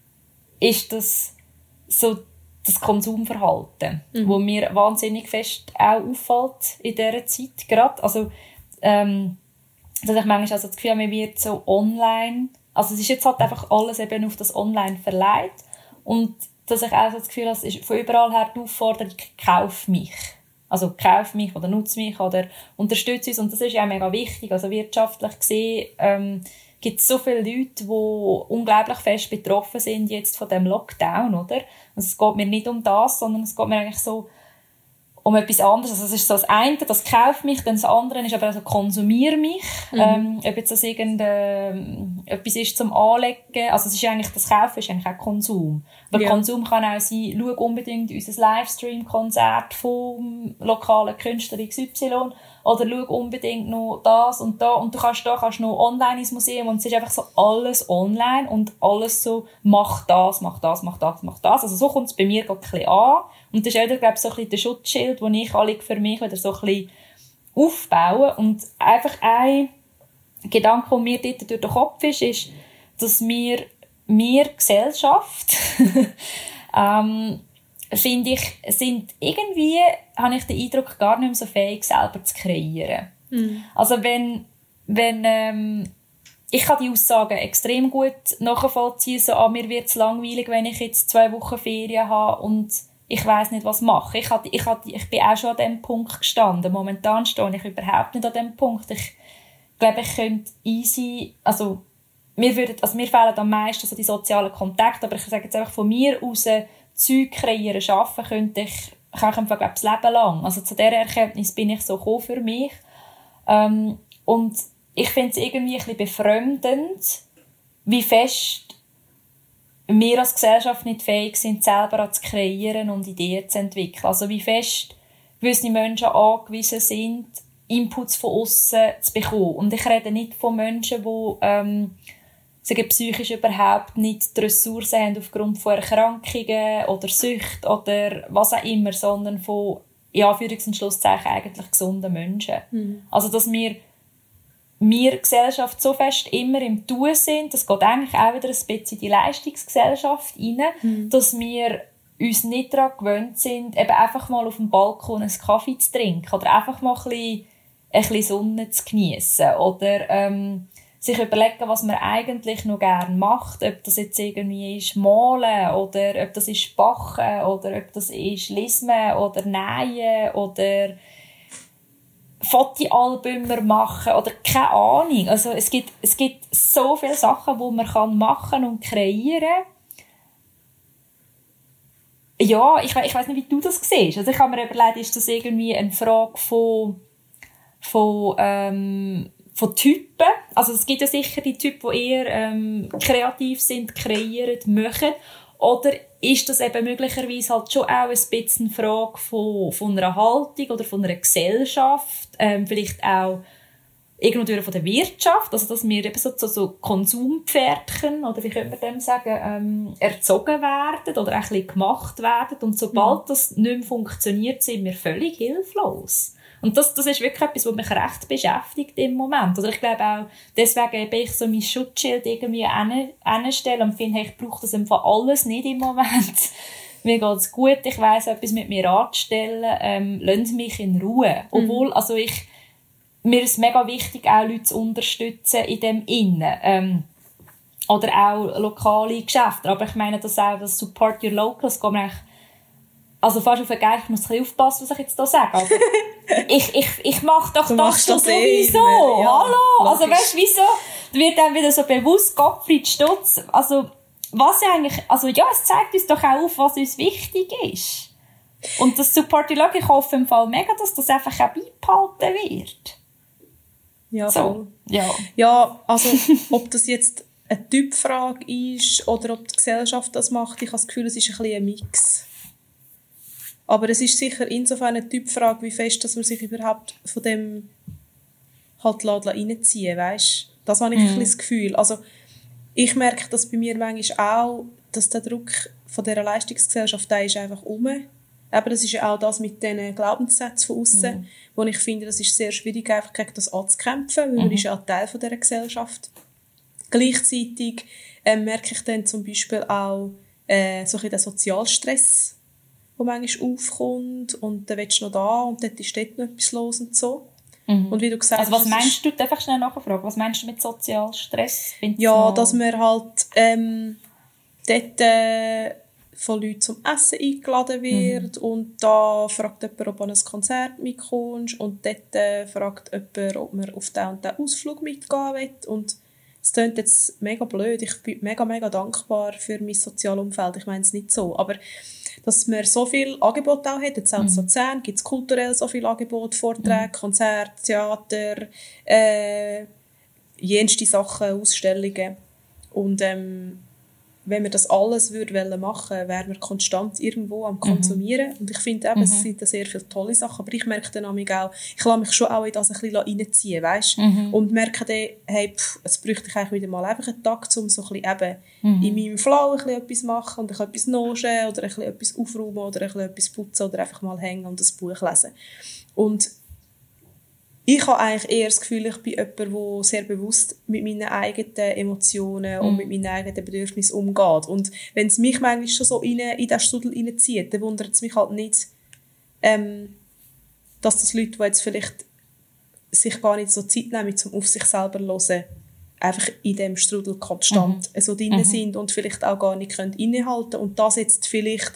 ist das so das Konsumverhalten, mhm. wo mir wahnsinnig fest auch auffällt in dieser Zeit gerade. Also, ähm, dass ich manchmal also das Gefühl habe, mir wird so online, also es ist jetzt halt einfach alles eben auf das Online verleiht und dass ich auch so das Gefühl habe, es ist von überall her die Aufforderung, kauf mich. Also kauf mich oder nutze mich oder unterstütze uns. Und das ist ja auch mega wichtig. Also wirtschaftlich gesehen ähm, gibt es so viele Leute, die unglaublich fest betroffen sind jetzt von dem Lockdown, oder? Also es geht mir nicht um das, sondern es geht mir eigentlich so um etwas anderes. Also das ist so das eine, das kauft mich, dann das andere ist aber also konsumiere mich. Mhm. Ähm, ob jetzt das irgendein, äh, etwas ist zum Anlegen. Also es ist eigentlich, das Kaufen ist eigentlich auch Konsum. Aber ja. Konsum kann auch sein, schau unbedingt unser Livestream-Konzert vom lokalen Künstler X Y oder schau unbedingt noch das und da und du kannst da kannst noch online ins Museum und es ist einfach so alles online und alles so, mach das, mach das, mach das, mach das. Also so kommt es bei mir gerade ein bisschen an. Und das ist auch, glaube ich, so ein bisschen der Schutzschild, den ich alle für mich wieder so ein bisschen aufbaue. Und einfach ein Gedanke, der mir dort durch den Kopf ist, ist, dass wir, wir Gesellschaft, ähm, finde ich, sind irgendwie, habe ich den Eindruck, gar nicht mehr so fähig, selber zu kreieren. Mhm. Also wenn, wenn, ähm, ich kann die Aussagen extrem gut nachvollziehen, so, ah, mir wird es langweilig, wenn ich jetzt zwei Wochen Ferien habe und ich weiss nicht, was machen. Ich, hatte, ich, hatte, ich bin auch schon an diesem Punkt gestanden. Momentan stehe ich überhaupt nicht an diesem Punkt. Ich glaube, ich könnte easy, also mir, würden, also mir fehlen am meisten so die sozialen Kontakte, aber ich sage jetzt einfach von mir aus, Zeug kreieren, schaffen, könnte ich, kann ich einfach, glaube ich, das Leben lang. Also zu dieser Erkenntnis bin ich so gekommen für mich. Ähm, und ich finde es irgendwie ein bisschen befremdend, wie fest wir als Gesellschaft nicht fähig sind, selber zu kreieren und Ideen zu entwickeln. Also wie fest gewisse Menschen angewiesen sind, Inputs von außen zu bekommen. Und ich rede nicht von Menschen, die ähm, sagen, psychisch überhaupt nicht die Ressourcen haben aufgrund von Erkrankungen oder Sucht oder was auch immer, sondern von, in Anführungs- und Schlusszeichen, eigentlich gesunden Menschen. Mhm. Also dass wir wir Gesellschaft so fest immer im Tun sind, das geht eigentlich auch wieder ein bisschen in die Leistungsgesellschaft rein, mhm. dass wir uns nicht daran gewöhnt sind, eben einfach mal auf dem Balkon einen Kaffee zu trinken oder einfach mal ein bisschen, ein bisschen Sonne zu geniessen oder ähm, sich überlegen, was man eigentlich noch gerne macht, ob das jetzt irgendwie ist malen oder ob das ist backen oder ob das ist lesen oder nähen oder Fotoalbümer machen oder keine Ahnung. Also es gibt, es gibt so viele Sachen, die man machen und kreieren kann. Ja, ich, ich weiss nicht, wie du das siehst. Also ich habe mir überlegt, ist das irgendwie eine Frage von, von, ähm, von Typen? Also es gibt ja sicher die Typen, die eher ähm, kreativ sind, kreieren, machen. Oder ist das eben möglicherweise halt schon auch ein bisschen eine Frage von, von einer Haltung oder von einer Gesellschaft, ähm, vielleicht auch irgendwo von der Wirtschaft, also dass wir eben so, so, so Konsumpferdchen, oder wie könnte man dem sagen, ähm, erzogen werden oder ein bisschen gemacht werden und sobald mhm. das nicht mehr funktioniert, sind wir völlig hilflos. Und das, das ist wirklich etwas, was mich recht beschäftigt im Moment. Oder ich glaube auch, deswegen bin ich so mein Schutzschild irgendwie hinstellen und finde, hey, ich brauche das einfach alles nicht im Moment. Mir geht's gut, ich weiss, etwas mit mir anzustellen, ähm, lasst mich in Ruhe. Mhm. Obwohl, also ich, mir ist mega wichtig, auch Leute zu unterstützen in dem Innen. Ähm, oder auch lokale Geschäfte. Aber ich meine, das auch, das Support Your Locals, geht mir eigentlich also fast auf den Geist, ich muss ein bisschen aufpassen, was ich jetzt hier sage. Also, ich, ich, ich mache doch du das schon sowieso. Eh ja, hallo? Logisch. Also weißt du, wieso? Da wird dann wieder so bewusst Gottfried Stutz. Also, was eigentlich, also ja, es zeigt uns doch auch auf, was uns wichtig ist. Und das Support Your Local, ich hoffe im Fall mega, dass das einfach auch beibehalten wird. Ja, so. Voll. Ja. Ja, also, ob das jetzt eine Typfrage ist oder ob die Gesellschaft das macht, ich habe das Gefühl, es ist ein bisschen ein Mix. Aber es ist sicher insofern eine Typfrage, wie fest, dass man sich überhaupt von dem halt reinziehen lässt, weißt? Das habe ich mhm. ein bisschen das Gefühl. Also, ich merke das bei mir manchmal auch, dass der Druck von dieser Leistungsgesellschaft, der ist einfach um. Eben, das ist ja auch das mit diesen Glaubenssätzen von aussen, mhm. wo ich finde, das ist sehr schwierig, einfach gegen das anzukämpfen, weil mhm. man ist ja auch Teil von dieser Gesellschaft. Gleichzeitig äh, merke ich dann zum Beispiel auch äh, so ein bisschen den Sozialstress, der manchmal aufkommt und dann willst du noch da und dort ist dort noch etwas los und so. Mhm. Und wie du gesagt also was meinst du, darf ich schnell nachfragen, was meinst du mit Sozialstress? Find's ja, mal... dass man halt ähm, dort äh, von Leuten zum Essen eingeladen wird mhm. und da fragt jemand, ob du an ein Konzert mitkommst und dort äh, fragt jemand, ob man auf den und den Ausflug mitgehen will und das klingt jetzt mega blöd, ich bin mega, mega dankbar für mein soziales Umfeld, ich meine es nicht so, aber dass man so viel Angebot auch hat, jetzt auch in Luzern gibt es kulturell so viel Angebot, Vorträge, mhm. Konzerte, Theater, äh, jenste Sachen, Ausstellungen und ähm, wenn wir das alles würde machen wollen, wären wir konstant irgendwo am Konsumieren. Mhm. Und ich finde eben, mhm. es sind sehr viele tolle Sachen. Aber ich merke dann auch, ich lasse mich schon auch in das ein bisschen reinziehen, weißt? Mhm. Und merke dann, hey, pff, jetzt bräuchte ich eigentlich wieder mal einfach einen Tag, um so ein bisschen eben mhm. in meinem Flow ein bisschen etwas machen und ein bisschen etwas noschen oder ein bisschen etwas aufräumen oder ein bisschen etwas putzen oder einfach mal hängen und ein Buch lesen. Und ich habe eigentlich eher das Gefühl, ich bin jemand, der sehr bewusst mit meinen eigenen Emotionen mm. und mit meinen eigenen Bedürfnissen umgeht. Und wenn es mich manchmal schon so in, in diesen Strudel reinzieht, dann wundert es mich halt nicht, ähm, dass das Leute, die jetzt vielleicht sich gar nicht so Zeit nehmen, um auf sich selber zu hören, einfach in diesem Strudel konstant mm. so drin mm. sind und vielleicht auch gar nicht können innehalten können. Und das jetzt vielleicht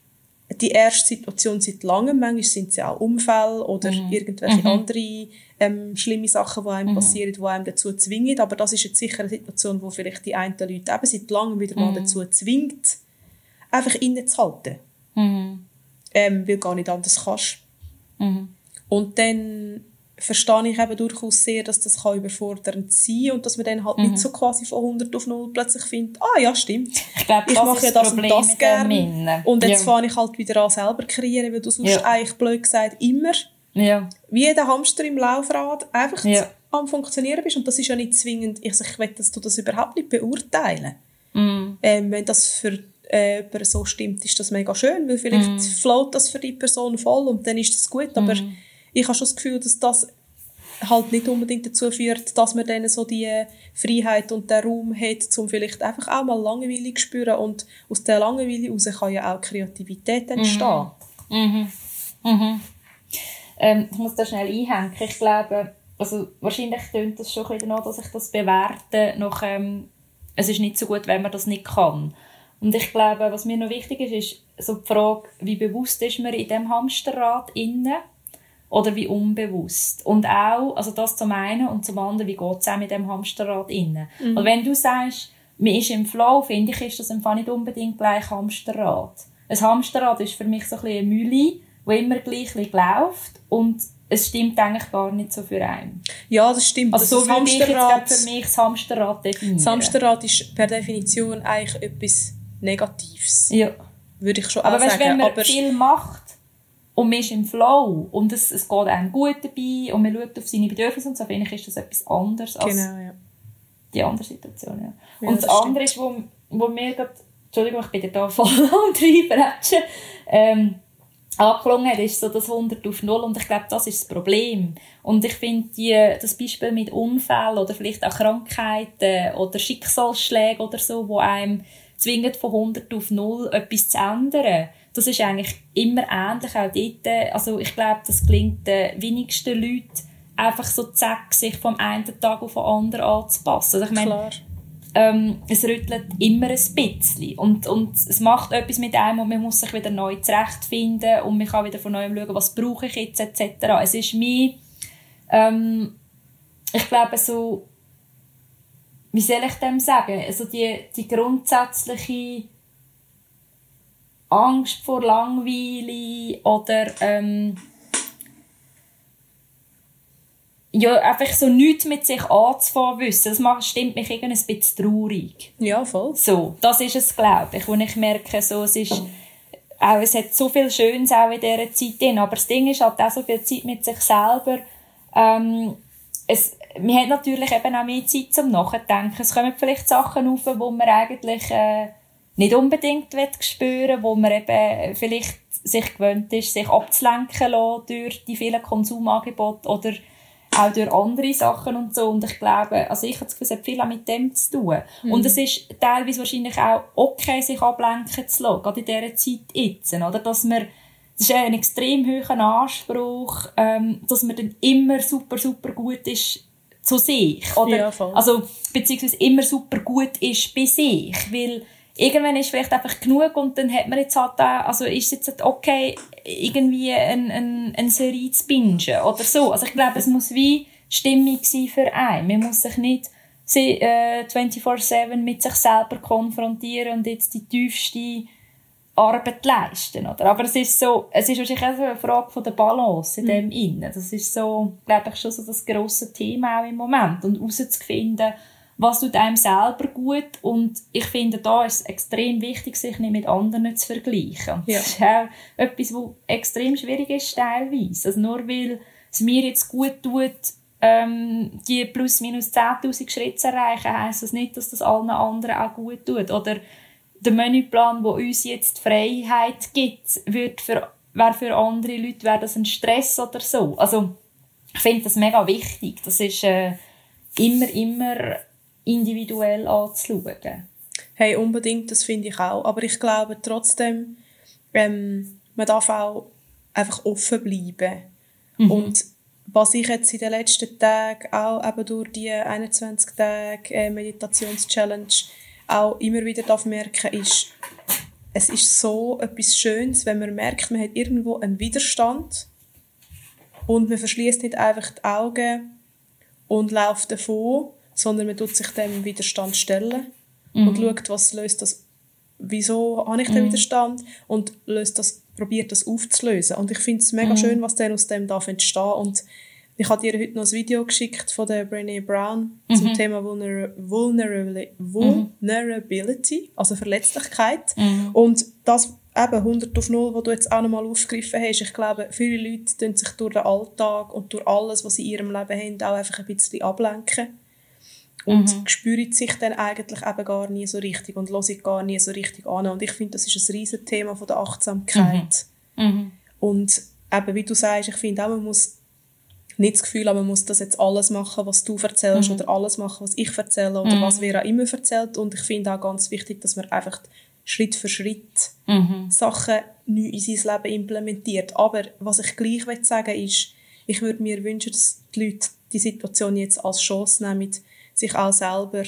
die erste Situation seit langem, manchmal sind es ja auch Unfälle oder mhm. irgendwelche mhm. andere ähm, schlimme Sachen, die einem mhm. passieren, die einem dazu zwingen. Aber das ist jetzt sicher eine Situation, wo vielleicht die einen Leute eben seit langem wieder mal mhm. dazu zwingt, einfach innezuhalten. Mhm. Ähm, weil gar nicht anders kannst. Mhm. Und dann verstehe ich eben durchaus sehr, dass das kann überfordernd sein kann und dass man dann halt mhm. nicht so quasi von hundert auf null plötzlich findet, ah ja, stimmt, ich, glaub, ich mache ja das und das gerne und jetzt ja. fange ich halt wieder an selber kreieren, weil du sonst ja. eigentlich, blöd gesagt, immer ja. wie jeder Hamster im Laufrad einfach ja. am Funktionieren bist und das ist ja nicht zwingend, ich, ich will, dass du das überhaupt nicht beurteilen. Mhm. Ähm, wenn das für äh, jemanden so stimmt, ist das mega schön, weil vielleicht mhm. float das für die Person voll und dann ist das gut, aber mhm. ich habe schon das Gefühl, dass das halt nicht unbedingt dazu führt, dass man dann so die Freiheit und den Raum hat, um vielleicht einfach auch mal Langeweile zu spüren. Und aus dieser Langeweile heraus kann ja auch Kreativität entstehen. Mhm. Mhm. Mhm. Ähm, ich muss da schnell einhängen. Ich glaube, also wahrscheinlich tönt das schon wieder noch, dass ich das bewerte, noch, ähm, es ist nicht so gut, wenn man das nicht kann. Und ich glaube, was mir noch wichtig ist, ist so die Frage, wie bewusst ist man in diesem Hamsterrad innen? Oder wie unbewusst. Und auch, also das zum einen und zum anderen, wie geht es auch mit dem Hamsterrad innen. Mhm. Und wenn du sagst, man ist im Flow, finde ich, ist das einfach nicht unbedingt gleich Hamsterrad. Ein Hamsterrad ist für mich so ein bisschen eine Mühle, die immer gleich läuft und es stimmt eigentlich gar nicht so für einen. Ja, das stimmt. Also das so würde ich jetzt für mich das Hamsterrad definieren. Das Hamsterrad ist per Definition eigentlich etwas Negatives. Ja. Würde ich schon aber auch sagen. Aber wenn man aber viel macht, und man ist im Flow und es, es geht einem gut dabei und man schaut auf seine Bedürfnisse und so, finde ich, ist das etwas anderes als genau, ja. die andere Situation. Ja. Ja, und das, das andere ist, wo, wo mir gerade, Entschuldigung, ich bin da voll am Reinbretschen, ähm, angeklungen hat, ist so das hundert auf null und ich glaube, das ist das Problem. Und ich finde, die, das Beispiel mit Unfällen oder vielleicht auch Krankheiten oder Schicksalsschlägen oder so, wo einem zwingen, von hundert auf null etwas zu ändern, das ist eigentlich immer ähnlich, auch dort. Also ich glaube, das gelingt den wenigsten Leuten, einfach so zack, sich vom einen Tag auf den anderen anzupassen. Also ich meine, ähm, es rüttelt immer ein bisschen. Und, und es macht etwas mit einem und man muss sich wieder neu zurechtfinden und man kann wieder von neuem schauen, was brauche ich jetzt, et cetera. Es ist mir, ähm, ich glaube, so, wie soll ich dem sagen, also die, die grundsätzliche Angst vor Langweile oder ähm, ja, einfach so nichts mit sich anzufangen wissen, das macht, stimmt mich irgendwie ein bisschen traurig. Ja, voll. So, das ist es, glaube ich. Und ich merke, so, es ist auch, es hat so viel Schönes auch in dieser Zeit drin, aber das Ding ist halt auch so viel Zeit mit sich selber. Ähm, es, man hat natürlich eben auch mehr Zeit zum Nachdenken. Es kommen vielleicht Sachen auf, wo man eigentlich äh, nicht unbedingt spüren will, wo man eben vielleicht sich gewöhnt ist, sich abzulenken lassen durch die vielen Konsumangebote oder auch durch andere Sachen und so. Und ich glaube, also ich habe das Gefühl, es hat viel auch mit dem zu tun. Mhm. Und es ist teilweise wahrscheinlich auch okay, sich ablenken zu lassen, gerade in dieser Zeit jetzt, oder? Dass man, das ist ein extrem hoher Anspruch, ähm, dass man dann immer super, super gut ist zu sich, oder? Ja, voll. Also, beziehungsweise immer super gut ist bei sich, weil irgendwann ist vielleicht einfach genug und dann hat man jetzt halt auch, also ist es jetzt okay, irgendwie eine ein, ein Serie zu bingen oder so. Also ich glaube, es muss wie stimmig sein für einen. Man muss sich nicht sie äh, vierundzwanzig sieben mit sich selber konfrontieren und jetzt die tiefste Arbeit leisten, oder? Aber es ist so, es ist wahrscheinlich auch so eine Frage von der Balance in dem mhm. Innen. Das ist so, glaube ich, schon so das grosse Thema auch im Moment. Und herauszufinden, was tut einem selber gut. Und ich finde, da ist es extrem wichtig, sich nicht mit anderen zu vergleichen. Ja. Das ist auch etwas, was extrem schwierig ist teilweise. Also nur weil es mir jetzt gut tut, ähm, die plus minus zehntausend Schritte zu erreichen, heisst das nicht, dass das allen anderen auch gut tut. Oder der Menüplan, der uns jetzt Freiheit gibt, wird für, wäre für andere Leute wäre das ein Stress oder so. Also ich finde das mega wichtig. Das ist äh, immer, immer individuell anzuschauen. Hey, unbedingt, das finde ich auch. Aber ich glaube trotzdem, ähm, man darf auch einfach offen bleiben. Mhm. Und was ich jetzt in den letzten Tagen auch eben durch die einundzwanzig Tage äh, Meditations-Challenge auch immer wieder darf merken, ist, es ist so etwas Schönes, wenn man merkt, man hat irgendwo einen Widerstand und man verschließt nicht einfach die Augen und läuft davon, sondern man tut sich dem Widerstand stellen mhm. und schaut, was löst das, wieso habe ich den mhm. Widerstand und löst das, probiert das aufzulösen. Und ich finde es mega mhm. schön, was dann aus dem darf entstehen. Und ich habe dir heute noch ein Video geschickt von der Brené Brown mhm. zum Thema Vulner- Vulnerability, Vulnerability, also Verletzlichkeit. Mhm. Und das eben hundert auf null, was du jetzt auch nochmal aufgegriffen hast, ich glaube, viele Leute tun sich durch den Alltag und durch alles, was sie in ihrem Leben haben, auch einfach ein bisschen ablenken. Und mhm. spüren sich dann eigentlich eben gar nie so richtig und hören gar nie so richtig an. Und ich finde, das ist ein riesen Thema von der Achtsamkeit. Mhm. Mhm. Und eben, wie du sagst, ich finde auch, man muss nicht das Gefühl haben, man muss das jetzt alles machen, was du erzählst, mhm. oder alles machen, was ich erzähle, oder mhm. was wer auch immer erzählt. Und ich finde auch ganz wichtig, dass man einfach Schritt für Schritt mhm. Sachen neu in sein Leben implementiert. Aber was ich gleich sagen will, ist, ich würde mir wünschen, dass die Leute die Situation jetzt als Chance nehmen, sich auch selber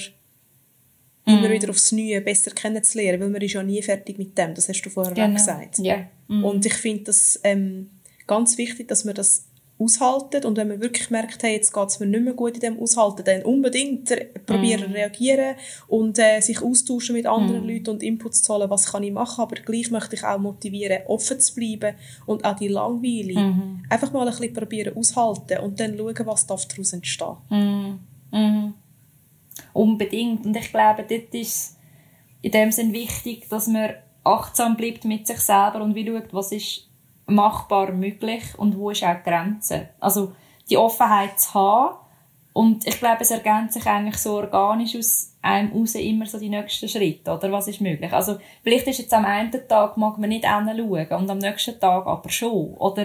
mm. immer wieder aufs Neue besser kennenzulernen, weil man ist ja nie fertig mit dem, das hast du vorher genau. gesagt. Yeah. Mm. Und ich finde das ähm, ganz wichtig, dass man das aushalten und wenn man wirklich merkt, hey, jetzt geht es mir nicht mehr gut in dem Aushalten, dann unbedingt re- probieren mm. reagieren und äh, sich austauschen mit anderen mm. Leuten und Inputs zu holen, was kann ich machen, aber gleich möchte ich auch motivieren, offen zu bleiben und auch die Langweile mm. einfach mal ein bisschen probieren aushalten und dann schauen, was daraus entsteht. Mm. Mm. Unbedingt. Und ich glaube, dort ist es in dem Sinn wichtig, dass man achtsam bleibt mit sich selber und wie schaut, was ist machbar möglich und wo ist auch die Grenze. Also die Offenheit zu haben. Und ich glaube, es ergänzt sich eigentlich so organisch aus einem raus immer so die nächsten Schritte. Oder was ist möglich? Also vielleicht ist jetzt am einen Tag mag man nicht hinschauen und am nächsten Tag aber schon. Oder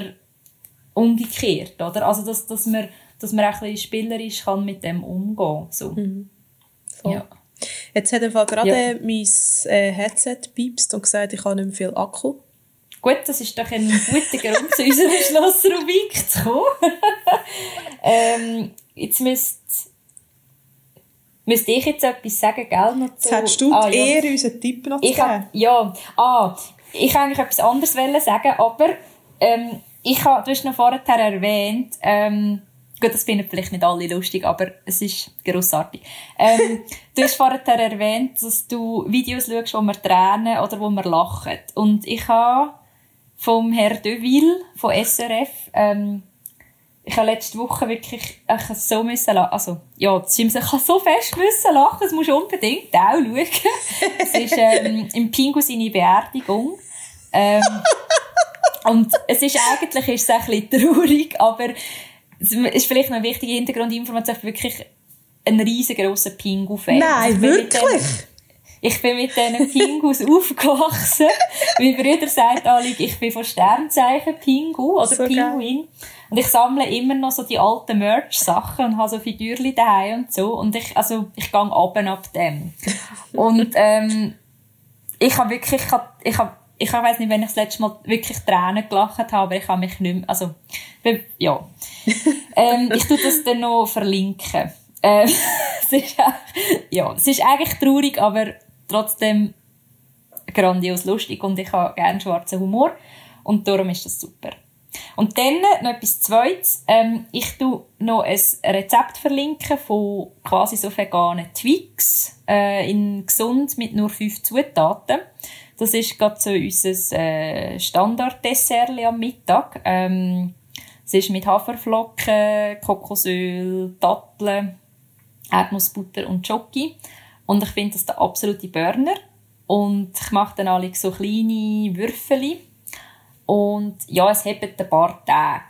umgekehrt. Oder? Also dass, dass man dass man auch ein bisschen spielerisch kann mit dem umgehen kann. So. Mhm. Ja. Jetzt hat einfach gerade ja. mein äh, Headset piepst und gesagt, ich habe nicht mehr viel Akku. Gut, das ist doch ein guter Grund, zu unserer Schlussrubrik zu kommen. ähm, jetzt müsst, müsst ich jetzt etwas sagen, gell? Noch zu... Jetzt hättest du ah, eher ja. unseren Tipp noch zu ich geben. Hab, ja, ah, ich wollte eigentlich etwas anderes sagen, aber ähm, ich hab, du hast noch vorher erwähnt, ähm, gut, das finden vielleicht nicht alle lustig, aber es ist grossartig. Ähm, du hast vorher erwähnt, dass du Videos schaust, wo wir tränen oder wo wir lachen. Und ich habe vom Herr Deville von S R F, ähm, ich habe letzte Woche wirklich ich so müssen lachen. Also, ja, ich habe so fest müssen lachen, das musst du unbedingt auch schauen. Es ist ähm, im Pingu seine Beerdigung. Ähm, und es ist eigentlich ist es ein bisschen traurig, aber es ist vielleicht noch eine wichtige Hintergrundinformation, ich bin wirklich ein riesengroßer Pingu-Fan. Nein, also wirklich? Ich bin mit diesen Pingus aufgewachsen. Mein Bruder sagt alle, ich bin von Sternzeichen Pingu oder so Pinguin. Geil. Und ich sammle immer noch so die alten Merch-Sachen und habe so Figürchen daheim und so. Und ich, also, ich gehe ab und ab dem. Und, ähm, ich habe wirklich, ich habe, ich habe, ich weiss nicht, wenn ich das letzte Mal wirklich Tränen gelacht habe, aber ich habe mich nicht mehr, also, ja. ähm, ich tue das dann noch verlinken. Ähm, es ist, ja, es ist eigentlich traurig, aber trotzdem grandios lustig und ich habe gerne schwarzen Humor und darum ist das super. Und dann noch etwas Zweites. Ähm, ich tu noch ein Rezept verlinken von quasi so veganen Twix äh, in gesund mit nur fünf Zutaten. Das ist gerade so unser äh, Standard-Dessert am Mittag. Ähm, es ist mit Haferflocken, Kokosöl, Datteln, Erdnussbutter und Schoki. Und ich finde das der absolute Burner. Und ich mache dann alle so kleine Würfel. Und ja, es hebt ein paar Tage.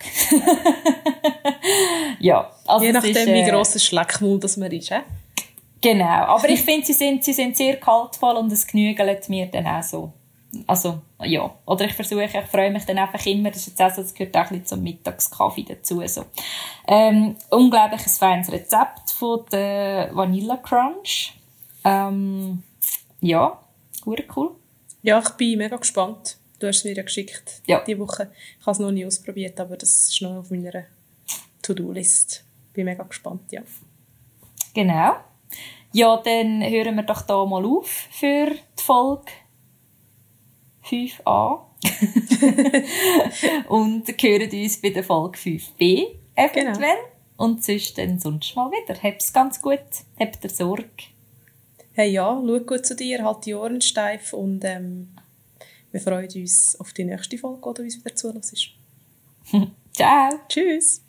ja, also je nachdem, ist, äh, wie äh, gross ein Schleckmaul das man ist. He? Genau, aber ich finde, sie sind, sie sind sehr kaltvoll und es genügelt mir dann auch so. Also, ja. Oder ich versuche, ich freue mich dann einfach immer, das ist jetzt auch so, das gehört auch ein bisschen zum Mittagskaffee dazu. So. Ähm, unglaublich ein feines Rezept von der Vanilla Crunch. Ähm, ja, sehr cool. Ja, ich bin mega gespannt. Du hast es mir ja geschickt ja. diese Woche. Ich habe es noch nie ausprobiert, aber das ist noch auf meiner To-Do-List. Ich bin mega gespannt, ja. Genau. Ja, dann hören wir doch hier mal auf für die Folge fünf a. Und hören uns bei der Folge fünf b eventuell. Genau. Und sonst dann sonst mal wieder. Hab's ganz gut. Habt ihr Sorge. Hey ja, schau gut zu dir, halt die Ohren steif und ähm, wir freuen uns auf die nächste Folge, die du uns wieder zuhörst. Ciao. Tschüss.